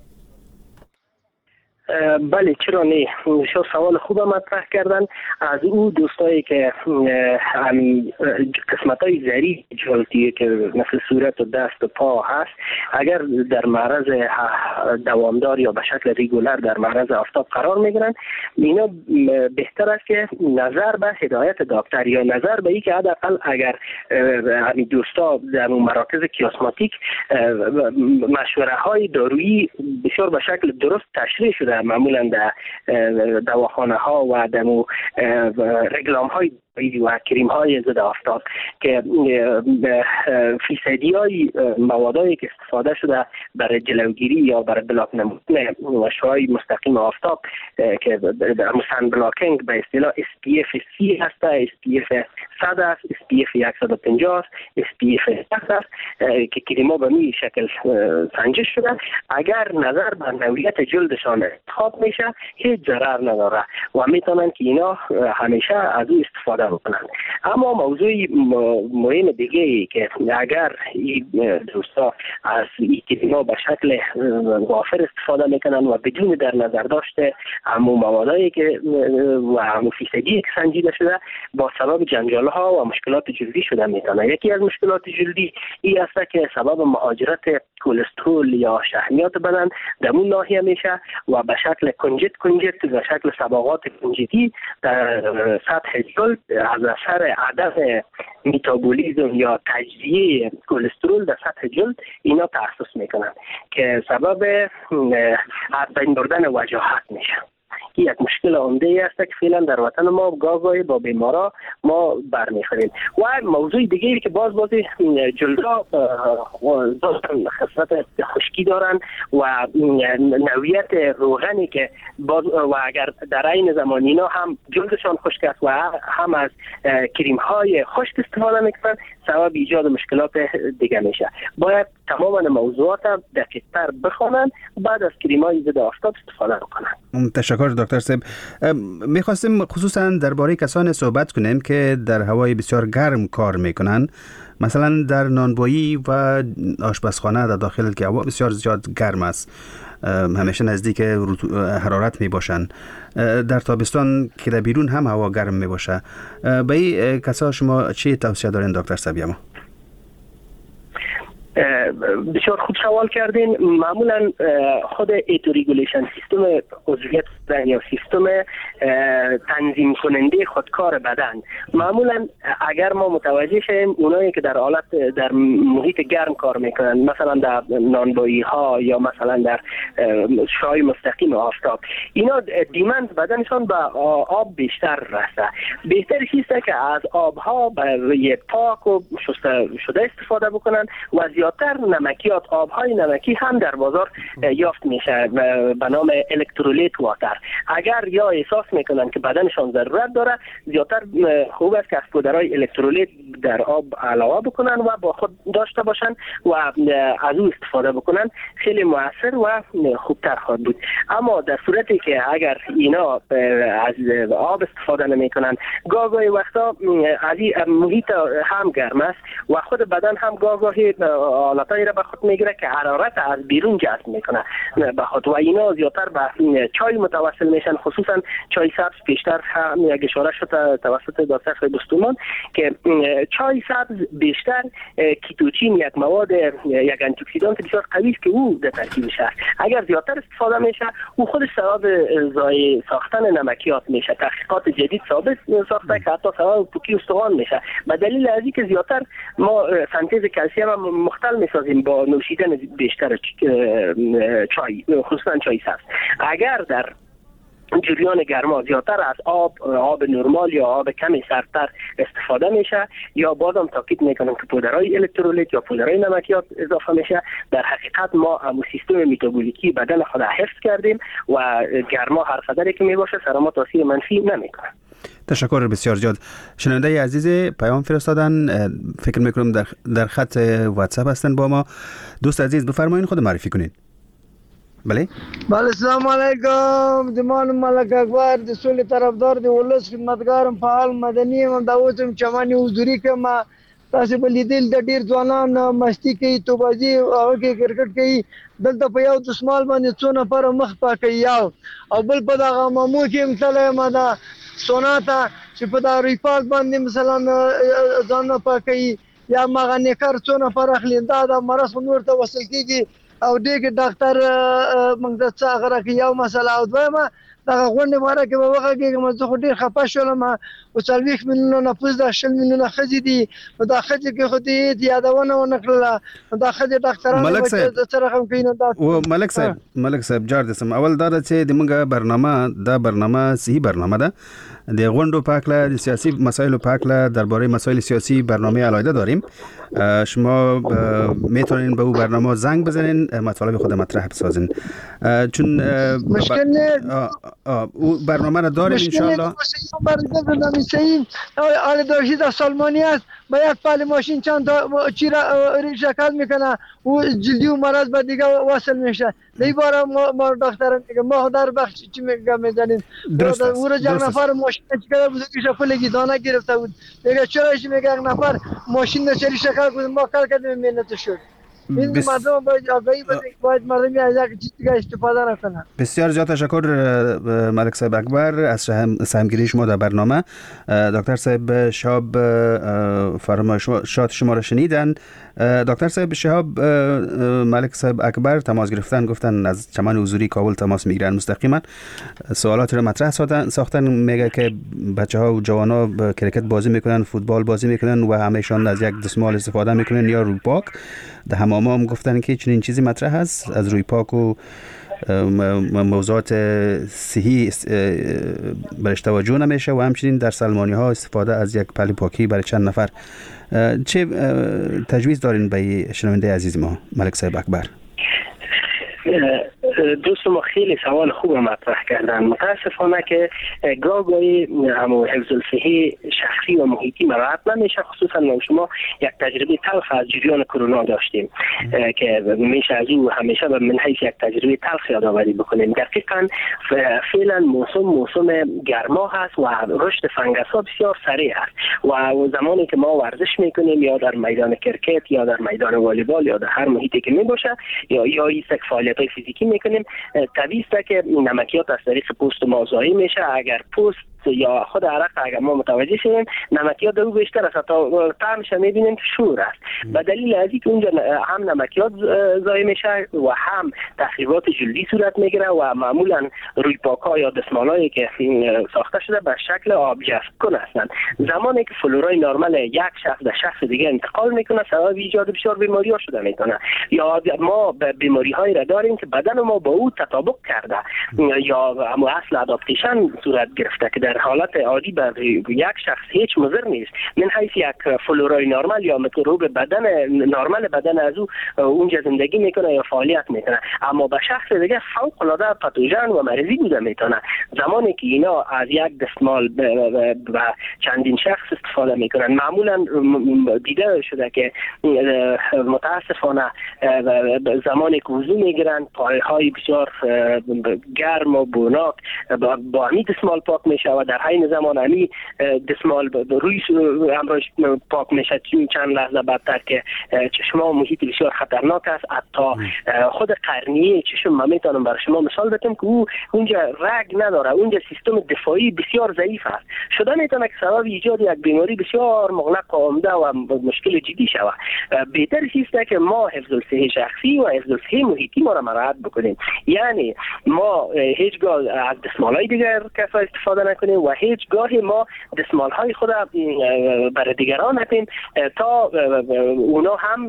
بله چرا نه، شما سوال خوب مطرح کردن. از او دوستایی که همین قسمت های ظریف جلدیه که مثل صورت و دست و پا هست، اگر در معرض دوامدار یا به شکل ریگولر در معرض آفتاب قرار میگیرن، اینا بهتر است که نظر به هدایت دکتر یا نظر به این که حداقل اگر همین دوستا در مراکز کیاسماتیک مشوره های دارویی بسیار به شکل درست تشریح شده، معمولا در دواخانه ها و در رکلام های و کریم های ضد آفتاب که فیصدی های موادایی که استفاده شده برای جلوگیری یا برای بلاک نمودن شعاع مستقیم آفتاب که مثلا بلاکینگ به اصطلاح اس پی اف سی هست، اس پی اف صد است، اس پی اف صد و پنجاه است، اس پی اف صد است که کریما به می شکل سنجش شده. اگر نظر بر نوعیت جلدشان انتخاب میشه هیچ ضرر نداره و میتونن که اینا همیشه از او استفاده بکنن. اما موضوع مهم دیگه ای که اگر این دوستا از این کریما به شکل وافر استفاده میکنن و بدون در نظر داشته همون موادایی که و همون فیصدی که سنجیده شده، با سبب جنجال ها و مشکلات جلدی شده میتونه. یکی از مشکلات جلدی این است که سبب مهاجرت کلسترول یا شحمیات بدن در اون ناحیه میشه و به شکل کنجد کنجد به شکل صبغات کنجدی در سطح جلد از اثر عدم میتابولیزم یا تجزیه کلسترول در سطح جلد اینا تأسس میکنن که سبب از بین بردن وجاهت میشه. این یک مشکل عمده است که فعلا در وطن ما گاهی با بیمارا ما برمیخوریم. و موضوع دیگه که باز باز جلدا خاصیت خشکی دارن و نوعیت روغنی که باز و اگر در این زمان اینا هم جلدشان خشک است و هم از کریم های خشک استفاده میکنن، سبب ایجاد مشکلات دیگه میشه. باید تمام موضوعات دقیق‌تر بخونن بعد از کریم های ضد آفتاب استفاده کنن. تشکر دکتر صاحب. میخواستیم خصوصا درباره کسانی صحبت کنیم که در هوای بسیار گرم کار میکنن، مثلا در نانوایی و آشپزخانه در داخل که هوا بسیار زیاد گرم است، همیشه نزدیک حرارت می باشن. در تابستان که در بیرون هم هوا گرم می باشه. به این کسا شما چی توصیه دارین دکتر صاحب؟ بسیار خوب سوال کردین. معمولا خود ایتو ریگولیشن سیستم عضویت بدن یا سیستم تنظیم کننده خودکار بدن، معمولا اگر ما متوجه شیم اونایی که در حالت در محیط گرم کار میکنن، مثلا در نانوایی ها یا مثلا در شعاع مستقیم آفتاب، اینا دیمند بدنشان به آب بیشتر رسه. بهتر است که از آبها به پاک و شسته شده استفاده بکنن و زیادتر نمکیات، آبهای نمکی هم در بازار یافت میشه به نام الکترولیت واتر. اگر یا احساس میکنن که بدنشان ضرورت داره، زیادتر خوب است که از پودرهای الکترولیت در آب علاوه بکنن و با خود داشته باشن و از او استفاده بکنن، خیلی مؤثر و خوبتر خواهد بود. اما در صورتی که اگر اینا از آب استفاده نمیکنن، گاهی وقتا از محیط هم گرم است و خود بدن هم گاهی حالتایی را به خود میگیره که حرارت از بیرون جذب میکنه به خود و اینا زیادتر به چای متوسل میشن، خصوصا چای سبز. پیشتر هم یک اشاره شد توسط دکتر صاحب بستومان که چای سبز بیشتر کیتوچین، یک مواد یک آنتی اکسیدانت بسیار قوی است که او در ترکیبش هست. اگر زیادتر استفاده میشه او خودش سبب ضایع ساختن نمکیات میشه. تحقیقات جدید ثابت ساخته که حتی سبب پوکی استخوان میشه به دلیل از اینکه زیادتر ما سنتز کلسیم مختل میسازیم با نوشیدن بیشتر چای، خصوصا چای سبز. اگر در جریان گرما زیادتر از آب آب نرمال یا آب کمی سردتر استفاده میشه یا بازم تاکید میکنم که پودرهای الکترولیت یا پودرهای نمکیات اضافه میشه، در حقیقت ما همون سیستم میتابولیکی بدن خود حفظ کردیم و گرما هر قدری که میباشه سر ما تاثیر منفی نمیکنه. تشکر بسیار زیاد. شنونده عزیز پیام فرستادن، فکر میکنم در در خط واتساپ هستن با ما. دوست عزیز بفرمایید خود معرفی کنین. بله بله سلام علیکم. دمان ملک اکبر د سولې طرفدار دی، ولس خدمتګارم، فعال مدني یم. دا اوسم چمن حضوري کوم. تاسو په لیدل د ډیر ځوانان مستی کوي، توبازي او کرکټ کوي. دلته په یو دسمال باندې څو نفر مخ پاکي یو او بل په دغه مامو کې متله ما دا سوناتا چې په دا ریپاک باندې مثلا ځان پاکي یا مغه نکر څو نفر اخلي. دا د مرض نور ته وصل کیږي او دغه ډاکټر موږ د څه غره کې یو مسله او دویمه دا غونډه ماره کې به وغه کې موږ خو ډیر خپه شولم او څلويخ ملیونه نفوس د شل ملیونه خځې دي. دا خځې کې خو دې یادونه ونکړه. دا خځې ډاکټرانو د څه رقم کینو. دا او ملک صاحب ملک صاحب جار دسم اول دا چې د موږ برنامه دا برنامه صحیح برنامه ده. د غونډو پاکله د سیاسی مسائل پاکله درباره مسائل سیاسی برنامه علاوه داریم. شما میتونین به اون برنامه زنگ بزنین، مطالب خود مطرح بسازین، چون مشکل نیست. او برنامه را داریم انشالله. برنامه صحیح آل داشتی در سالمانی است. با یک پل ماشین چند تا چی را شکل میکنه و جلدی و مرض به دیگه وصل میشه. دی بارا ما دکتر میگه ما در بخش چی میگه میزنیم. درست است. او را یک نفر ماشین چیکار بزرگش پلگی دانه گرفته بود. میگه چراش میگه یک نفر ماشین نشری شکل کنه ما کار کردیم مهنت شد. این بس... مردم باید آگاهی بده، باید مردمی از یک چیز دیگه استفاده نکنن. بسیار زیاد تشکر ملک صاحب اکبر از سهمگیری شما در برنامه. دکتر صاحب شهاب فرمایشات شما را شنیدن. دکتر صاحب شهاب ملک صاحب اکبر تماس گرفتن، گفتن از چمن حضوری کابل تماس میگیرن مستقیما. سوالات رو مطرح ساختن. میگه که بچه‌ها و جوان‌ها کرکت بازی میکنن، فوتبال بازی میکنن و همه‌شان از یک دستمال استفاده میکنن یا روی پاک. ده همه هم گفتن که چنین چیزی مطرح هست از روی پاک و موضوعات صحی برش توجه نمیشه و همچنین در سلمانی ها استفاده از یک پل پاکی برای چند نفر. چه تجویز دارین به شنونده عزیز ما ملک صاحب اکبر؟ دوست ما خیلی سوال خوب مطرح کردن. متاسفانه که گاه گاهی همو حفظ الصحه شخصی و محیطی مراعات نمیشه. خصوصا ما شما یک تجربه تلخ از جریان کرونا داشتیم که میشه از او همیشه به من حیث یک تجربه تلخ یادآوری بکنیم. دقیقاً فعلا موسم موسم گرما هست و رشد فنگس ها بسیار سریع است و زمانی که ما ورزش میکنیم یا در میدان کرکت یا در میدان والیبال یا در هر محیطی که می باشه یا یا یک فعالیت فیزیکی میکنیم، طبیعی است که نمکیات از طریق پوست ما ضایع میشه. اگر پوست یا خود عرق اگر ما متوجه شدیم نمکیات در او بیشتر است تا طعمش میبینیم که شور است. به دلیل از اینکه اونجا هم نمکیات ضایع میشه و هم تخریبات جلدی صورت میگیره و معمولا روی پاک‌ها یا دستمالایی که ساخته شده به شکل آب جذب کن هستند. زمانی که فلورای نرمال یک شخص به شخص دیگه انتقال میکنه سبب ایجاد بسیار بیماری‌ها شده میکنه. یا ما بیماری‌هایی را داریم که بدن ما با او تطابق کرده یا هم اصل اداپتیشن صورت گرفته که در حالت عادی بر یک شخص هیچ مضر نیست. من حیث یک فلورای نرمال یا میکروب بدن نرمال بدن از او اونجا زندگی میکنه یا فعالیت میکنه، اما به شخص دیگه فوق العاده پاتوژن و مریضی بوده میتونه. زمانی که اینا از یک دستمال و چندین شخص استفاده میکنن معمولا دیده شده که متاسفانه زمانی که وضو میگیرن پایهای بسیار گرم و بوناک با همین دستمال پاک میشه و در حین زمان همی دستمال روی امراش پاک میشه چند لحظه بعدتر که چشم و محیط بسیار خطرناک است. حتی خود قرنیه چشم ما میتونم برای شما مثال بگم که او اونجا رگ نداره، اونجا سیستم دفاعی بسیار ضعیف است. شده میتونه که سبب ایجاد یک بیماری بسیار مغلق و عمده و مشکل جدی شود. بهتر است که ما حفظ الصحه شخصی و حفظ الصحه محیطی ما را مراعات بکنیم. یعنی ما هیچگاه از دستمالای دیگر کسا استفاده نکنیم و هیچگاه ما دستمالهای خود برای دیگران نکنیم تا اونا هم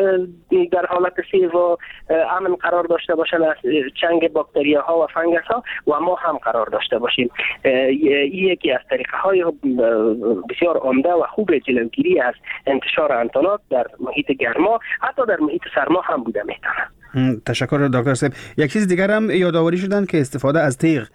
در حالت سیف و امن قرار داشته باشن از چنگ باکتریا ها و فنگس ها و ما هم قرار داشته باشیم. این یکی از طریقه های بسیار عمده و خوب جلوگیری از انتشار انتانات در محیط گرما حتی در محیط سرما هم بوده میتونه. تشکر دکتر صاحب. یک چیز دیگر هم یادآوری شدن که استفاده از تیغ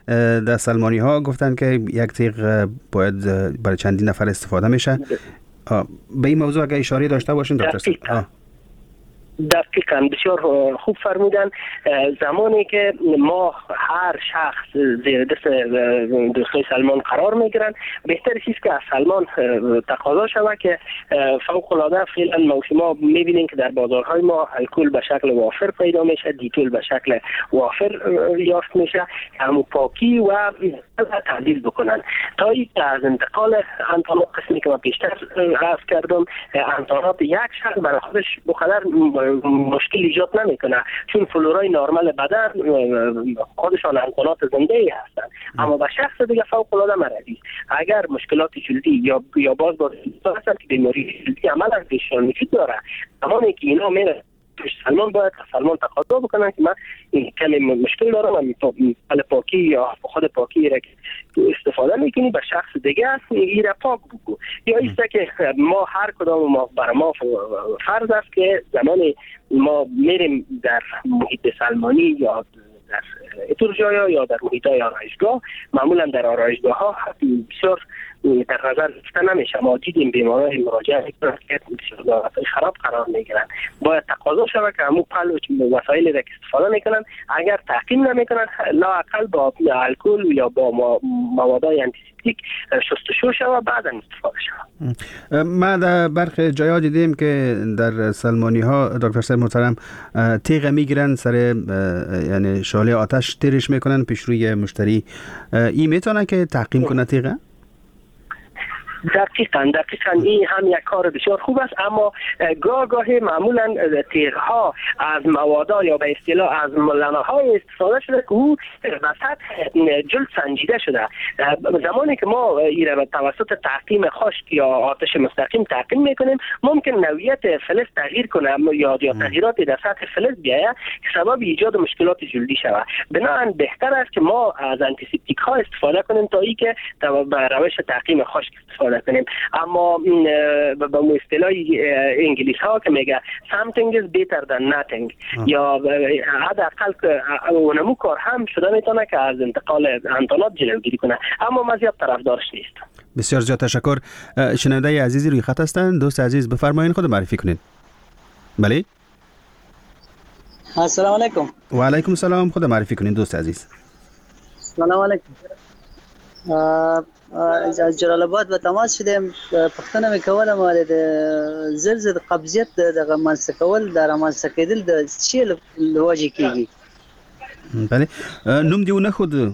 در سلمانی ها گفتن که یک تیغ باید برای چندین نفر استفاده میشه. به این موضوع اگه اشاره داشته باشین دکتر صاحب. دقیقاً بسیار خوب فرمودن. زمانی که ما هر شخص زیر دست دوستای سلمان قرار میگیرن، بهتر است که از سلمان تقاضا شود که فوق العاده فعلا ما شما میبینین که در بازارهای ما الکل به شکل وافر پیدا میشه، دیتول به شکل وافر یافت میشه، همون پاکی و تعدیل بکنن تا اینکه از انتقال انتانات، قسمی که ما پیشتر عرض کردم، انتانات یک شخص برای خودش بخدر مشکل ایجاد نمیکنه، چون فلورای نرمال بدن خودشان انتانات زنده ای هستند. اما به شخص دیگه فوق العاده مرضی، اگر مشکلات جلدی یا یا باز باز هستن که بیماری جلدی عملا پیششان وجود داره، زمانی که اینا میره سلمان باید سلمان تقاضا بکنن که من این کمی مشکل دارم، من پل پاکی یا خود پاکی را که استفاده میکنی به شخص دیگه است این را پاک بگو. یا ایسته که ما هر کدام ما بر ما فرض است که زمانی ما میریم در محیط سلمانی یا در اتور جایا یا در محیط های آرایشگاه، معمولا در آرایشگاه ها بسیار در نظر گرفته نمیشه. ما دیدیم بیمارای مراجعه میکنن که بسیار خراب قرار میگیرن. باید تقاضا شود که همون پل و وسایلی را که استفاده میکنن اگر تعقیم نمیکنن لااقل با الکل یا با موادهای آنتیسپتیک شستشو شود بعدا استفاده شود. ما در برخی جاها دیدیم که در سلمانی ها دکتر صاحب محترم تیغ میگیرن سر یعنی شعله آتش تیرش میکنن پیش روی مشتری. این میتونه که تعقیم کنه تیغ؟ دقیقاً دقیقاً این هم یک کار بسیار خوب است، اما گاه گاهی معمولا تیغ‌ها از مواد یا به اصطلاح از لنه‌های استفاده شده که او به سطح جلد سنجیده شده. زمانی که ما این را توسط تعقیم خشک یا آتش مستقیم تعقیم میکنیم ممکن نوعیت فلز تغییر کنه یا یا تغییراتی در سطح فلز بیاید که سبب ایجاد مشکلات جلدی شود. بنابراین بهتر است که ما از آنتیسپتیک ها استفاده کنیم تا اینکه به روش تعقیم خشک استفاده کنیم. اما به اصطلاح انگلیس ها که میگه something is better than nothing یا حداقل اونمو کار هم شده میتونه که از انتقال انتانات جلوگیری کنه، اما ما زیاد طرفدارش نیست. بسیار زیاد تشکر. شنونده عزیزی روی خط هستند. دوست عزیز بفرمایید خود معرفی کنید. بله. السلام علیکم. و علیکم السلام. خود معرفی کنید دوست عزیز. سلام علیکم. از جلال آباد به تماس شدیم. پوښتنه مې کوله مال د زر زر قبضیت د رامنځته کول د رامنځته کېدل د چی له وجې کېږي؟ بله. نوم دې ونه ښود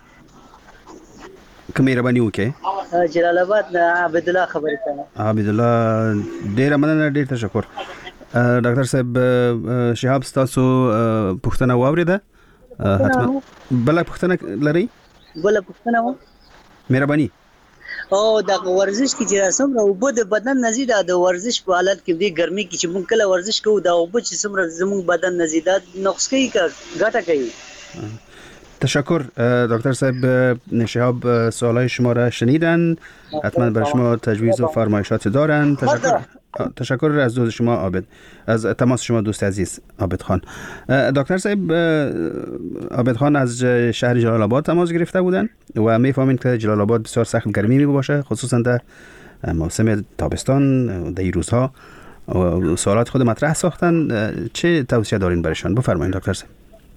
که مهرباني وکړئ. جلال آباد د عبدالله خبرې کوم. عبدالله ډېره مننه، ډېر تشکر. ډاکټر صاحب شهاب ستاسو پوښتنه واورېده؟ حتما بله پوښتنه لرئ؟ بله پوښتنه و مهرباني. او د ورزش کې چې رسم را وبد بدن نزيد د ورزش په حالت کې د ګرمي کې چې مونږ کله ورزش کوو دا وبد چې سمره زموږ بدن نزيدات نقص کوي که ګټه کوي. تشکر دکتر صاحب. شهاب سوالای شما را شنیدن، حتما برای شما تجویز و فرمایشات دارن. تشکر. تشکر از دوست شما عابد، از تماس شما دوست عزیز عابد خان. دکتر صاحب عابد خان از شهر جلال آباد تماس گرفته بودن و میفهمین که جلال آباد بسیار سخت گرمی می باشه، خصوصا در موسم تابستان در این روزها. سوالات خود مطرح ساختن، چه توصیه دارین برایشان؟ بفرمایید دکتر صاحب.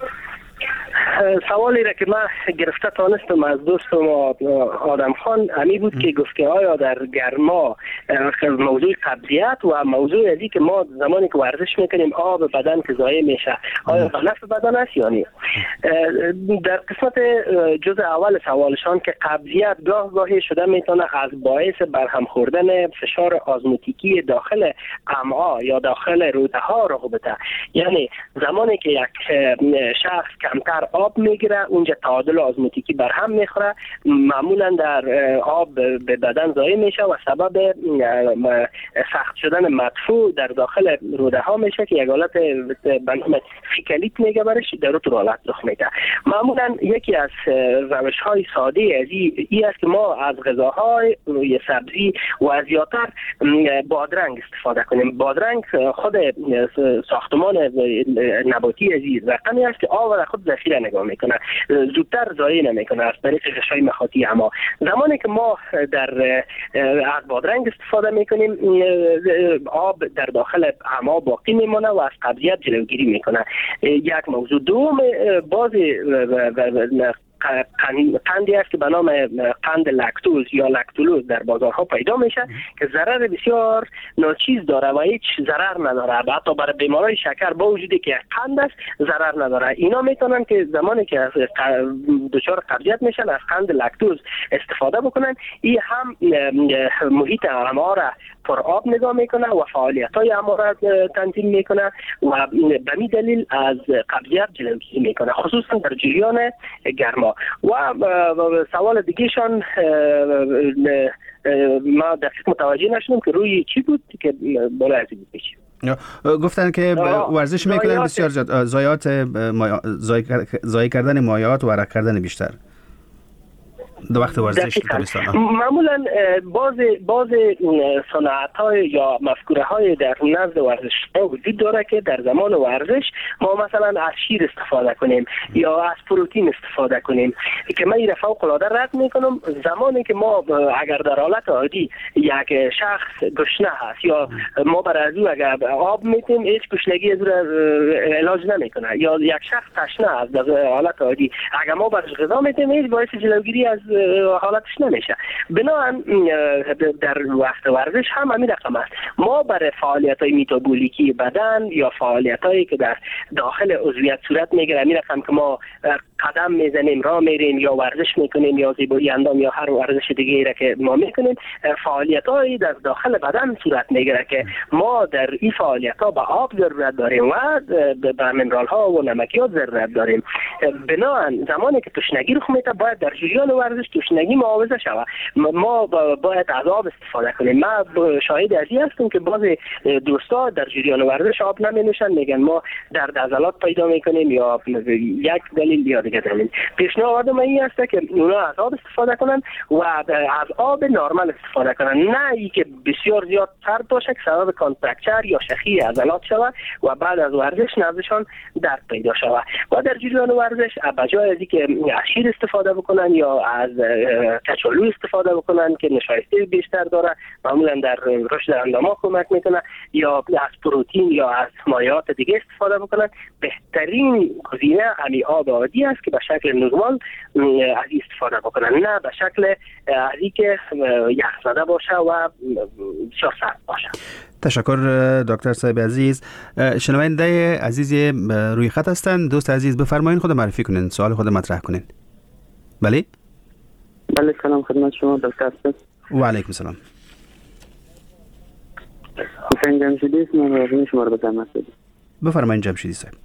سوالی را که من گرفته تانستم از دوستم آدم خان همی بود که گفت که آیا در گرما موضوع قبضیت و موضوع ازی که ما زمانی که ورزش میکنیم آب بدن که ضایع میشه آیا به نفع بدن است یا نه؟ در قسمت جزء اول سوالشان که قبضیت گاه گاهی شده میتونه از باعث برهم خوردن فشار آزموتیکی داخل امعا یا داخل روده ها رغبته، یعنی زمانی که یک شخص کمتر آب میگیره اونجا تعادل آزموتیکی برهم میخوره، معمولا در آب به بدن ضایع میشه و سبب سخت شدن مدفوع در داخل روده ها میشه که یک حالت به نام فیکالیت میگه برش در اون حالت رخ میده. معمولا یکی از روش های ساده از این است که ما از غذاهای سبزی و زیادتر بادرنگ استفاده کنیم. بادرنگ خود ساختمان نباتی از این رقمی است که آب را خود ذخیره نگاه میکنه، زودتر ضایع نمیکنه از طریق غشای مخاطی. اما زمانی که ما در از بادرنگ استفاده میکنیم آب در داخل اما باقی میمونه و از قبضیت جلوگیری میکنه. یک موضوع. دوم، باز قندی است که به نام قند لکتوز یا لکتولوز در بازارها پیدا میشه که ضرر بسیار ناچیز داره و هیچ ضرر نداره. حتی برای بیمارای شکر با وجودی که قند است ضرر نداره. اینا میتونن که زمانی که دچار قبضیت میشن از قند لکتوز استفاده بکنن. این هم محیط اما را پر آب نگاه میکنه و فعالیت های اما را تنظیم میکنه و به می دلیل از قبضیت جلوگیری میکنه، خصوصا در جریان گرما. و سوال دیگه شان ما دقیق متوجه نشدم که روی چی بود که بالا از این بشه. گفتن که ورزش میکنن بسیار زیاد، ضایعات ضایع کردن مایعات و عرق کردن بیشتر دو وقت ورزش تابستان. معمولا باز باز صنعت های یا مفکوره های در نزد ورزش وجود داره که در زمان ورزش ما مثلا از شیر استفاده کنیم یا از پروتئین استفاده کنیم که من این فوق العاده رد میکنم. زمانی که ما اگر در حالت عادی یک شخص گشنه هست یا ما برای از او اگر آب میتیم هیچ گشنگی از علاج نمیکنه، یا یک شخص تشنه هست در حالت عادی اگر ما برش غذا میتیم هیچ باعث جلوگیری از حالتش نمیشه. بنابراین در وقت ورزش هم همین رقم است. ما برای فعالیت های میتابولیکی بدن یا فعالیت هایی که در داخل عضویت صورت میگیره، همین رقم که ما قدم میزنیم، راه میریم یا ورزش میکنیم یا زیبایی اندام یا هر ورزش دیگه را که ما میکنیم، فعالیت هایی در داخل بدن صورت میگیره که ما در این فعالیت ها به آب ضرورت داریم و به منرال ها و نمکیات ضرورت داریم. بنابراین زمانی که تشنگی رخ میده باید در جریان ورزش تشنگی معاوضه شود. ما باید از آب استفاده کنیم. من شاهد از این هستم که بعضی دوستا در جریان ورزش آب نمی نوشن، میگن ما درد عضلات پیدا میکنیم یا یک دلیل یا دیگه دلیل. پیشنهاد من این است که اونا از آب استفاده کنن و از آب نرمال استفاده کنن، نه ای که بسیار زیاد سرد باشه که سبب کانترکچر یا شخی عضلات شود و بعد از ورزش نزدشان درد پیدا شود. و در جریان ورزش بجای از اینکه از شیر استفاده بکنن یا از کچالو استفاده بکنن که نشایسته بیشتر داره، معمولا در رشد اندام‌ها کمک میکنه، یا از پروتئین یا از مایعات دیگه استفاده بکنن، بهترین گزینه همین آب عادی است که به شکل نرمال از استفاده بکنن، نه به شکل از اینکه یخ زده باشه و بسیار سرد باشه. تشکر دکتر صاحب عزیز. شنونده عزیزی روی خط هستند. دوست عزیز بفرمایید خود معرفی کنین، سوال خود مطرح کنین. بله؟ بله، سلام خدمت شما دکتر صاحب. و علیکم السلام. حسین جمشیدی است، من راجع شما رو به زحمت بدم. بفرمایید جمشیدی صاحب.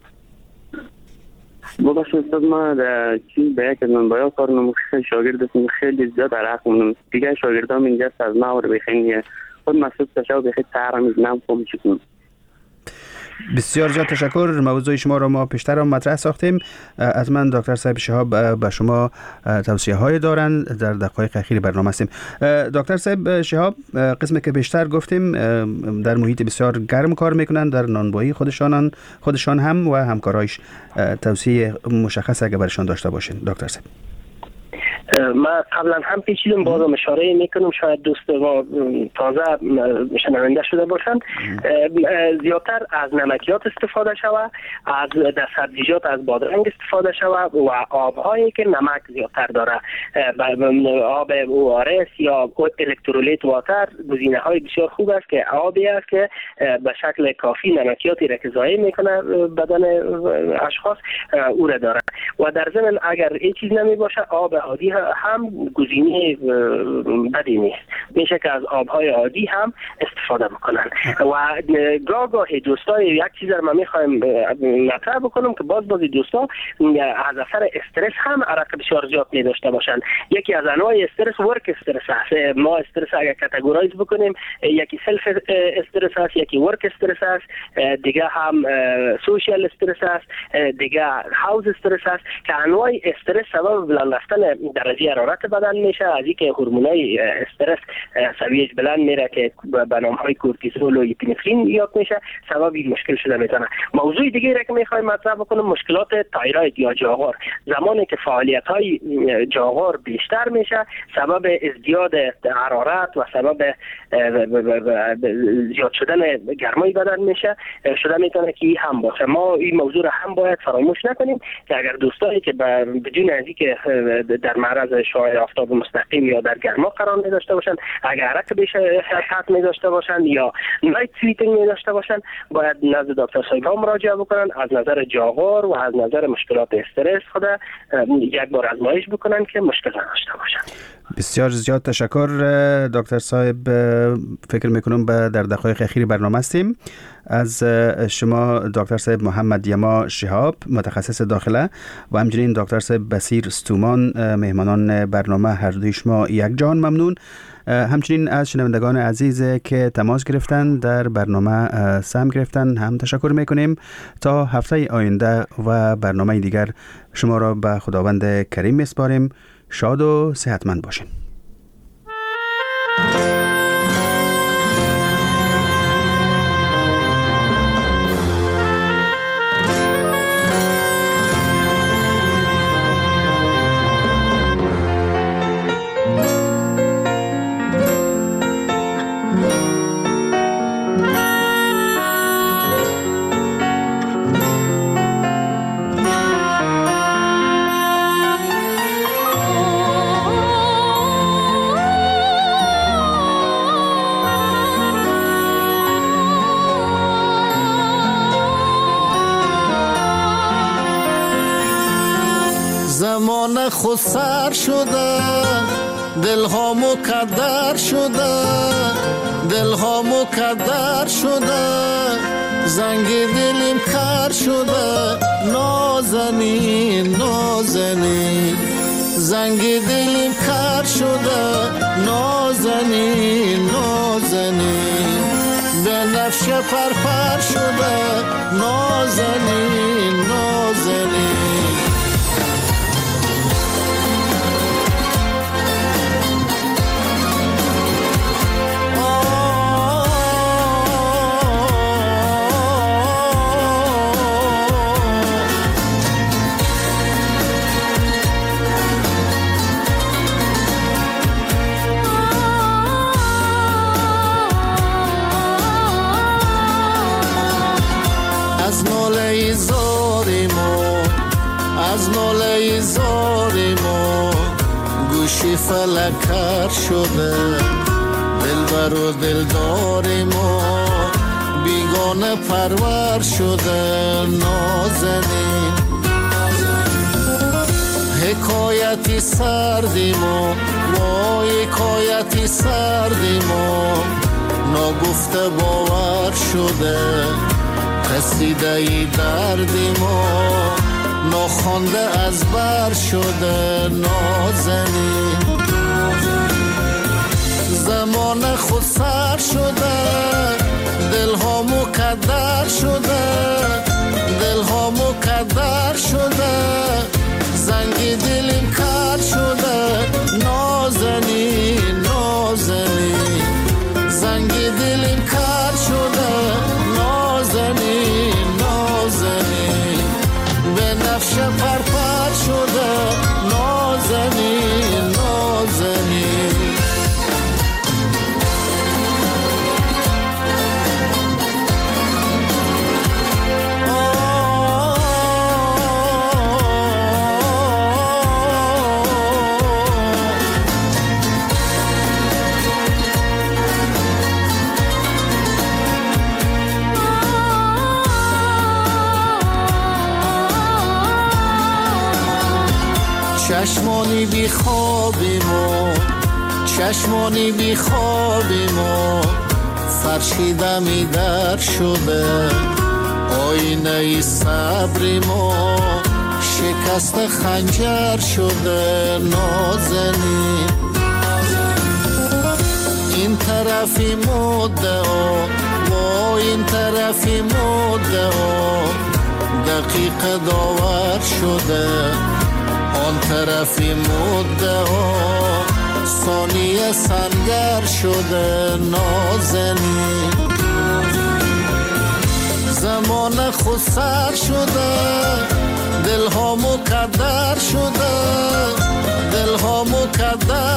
ببخشید استاد، ما در چی به یک از منبع‌ها کار نموشن شاگرد هستم، خیلی زیاد علاقه مونم. دیگه شاگردام اینجا از ما اور بخین خود مسعود تشاو بخید تعرم می‌کنم فهم چیکم. بسیار زیاد تشکر. موضوع شما رو ما پیشتر هم مطرح ساختیم. از من دکتر صاحب شهاب به شما توصیه های دارن، در دقایق اخیر برنامه هستیم. دکتر صاحب شهاب، قسمی که بیشتر گفتیم در محیط بسیار گرم کار میکنن، در نانوایی خودشان خودشان هم و همکارایش توصیه مشخص اگه برشان داشته باشین دکتر صاحب. ما قبلا هم پیچیدم، بازم اشاره میکنم شاید دوست ما تازه شنونده شده باشند، زیادتر از نمکیات استفاده شود، از سبزیجات از بادرنگ استفاده شود و آبهایی که نمک زیادتر داره، آب او آر اس یا الکترولیت واتر گزینه های بسیار خوب است که آبی است که به شکل کافی نمکیاتی را که ضایع میکنه بدن اشخاص او را داره. و در ضمن اگر این چیز نمی باشه آب عادی هم گزینه بدی نیست، میشه که از آبهای عادی هم استفاده بکنن. و گاه گاهی دوستای یک چیز رو من میخوایم مطرح بکنم که باز بازی دوستا از اثر استرس هم عرق بسیار زیاد می داشته باشن. یکی از انواع استرس ورک استرس هست. ما استرس اگر کاتگورایز بکنیم، یکی سلف استرس هست، یکی ورک استرس هست، دیگه هم سوشال استرس هست، دیگه هاوس استرس هست که انواع استرس سبب بلند رفتن در از این حرارت بدن میشه، از این که هورمونای استرس سویه‌اش بلند میره که به نام‌های کورتیزول و اپینفرین یاد میشه، سبب این مشکل شده میتونه. موضوع دیگه را که میخوایم مطرح بکنم مشکلات تایروید یا جاغور. زمانی که فعالیت‌های جاغور بیشتر میشه سبب ازدیاد حرارت و سبب زیاد شدن گرمای بدن میشه، شده میتونه که این هم باشه. ما این موضوع را هم باید فراموش نکنیم که اگر دوستانی که بدون از اینکه در معرض شعاع آفتاب مستقیم یا در گرما قرار می داشته باشند، اگر عرق بیش حد می داشته باشند یا نایت سویتینگ می داشته باشند، باید نزد دکتر صاحب ها مراجعه بکنن، از نظر جاغور و از نظر مشکلات استرس خود یک بار آزمایش بکنن که مشکل نداشته باشند. بسیار زیاد تشکر دکتر صاحب. فکر میکنم به در دقایق اخیر برنامه هستیم. از شما دکتر صاحب محمد یما شهاب متخصص داخله و همچنین دکتر صاحب بصیر استومان مهمانان برنامه، هر دوی شما یک جان ممنون. همچنین از شنوندگان عزیز که تماس گرفتن در برنامه سهم گرفتن هم تشکر میکنیم. تا هفته آینده و برنامه دیگر شما را به خداوند کریم میسپاریم. شاد و صحتمند باشین. زمان خود سر شده، دل ها مکدر شده، دل ها مکدر شده، زنگ دلیم کر شده، نازنین نازنین، زنگ دلیم کر شده، نازنین نازنین، به نفش پرپر شده، نازنین نازنین. از ناله زاری ما، از ناله زاری ما، گوشی فلکر شده، دلبر و دلدار ما، بیگانه پرور شده، نازنین. حکایتی سردی ما، وای حکایتی سردی ما، ناگفته باور شده، قصیده ای دردی ما، ناخوانده از بر شده، نازنین. زمان خود سر شده، دل ها مکدر شده، دل ها مکدر شده، زنگ دلیم کر شده، نازنین نازنین، زنگ دلیم کر شده، نازنین نازنین، به نفش پرپر شده، نازنین نازنین. چشمانی بی خوابی ما، چشمانی بی خوابی ما، فرشیده می در شده، آینه ای صبری ما، شکست خنجر شده، نازنین. این طرفی مدعا و این طرفی مدعا، دقیق داور شده، آن طرفی مدعا ثانیه سنگر شده نازنین. زمان خود سر شده دل ها مقدر شده دل ها مقدر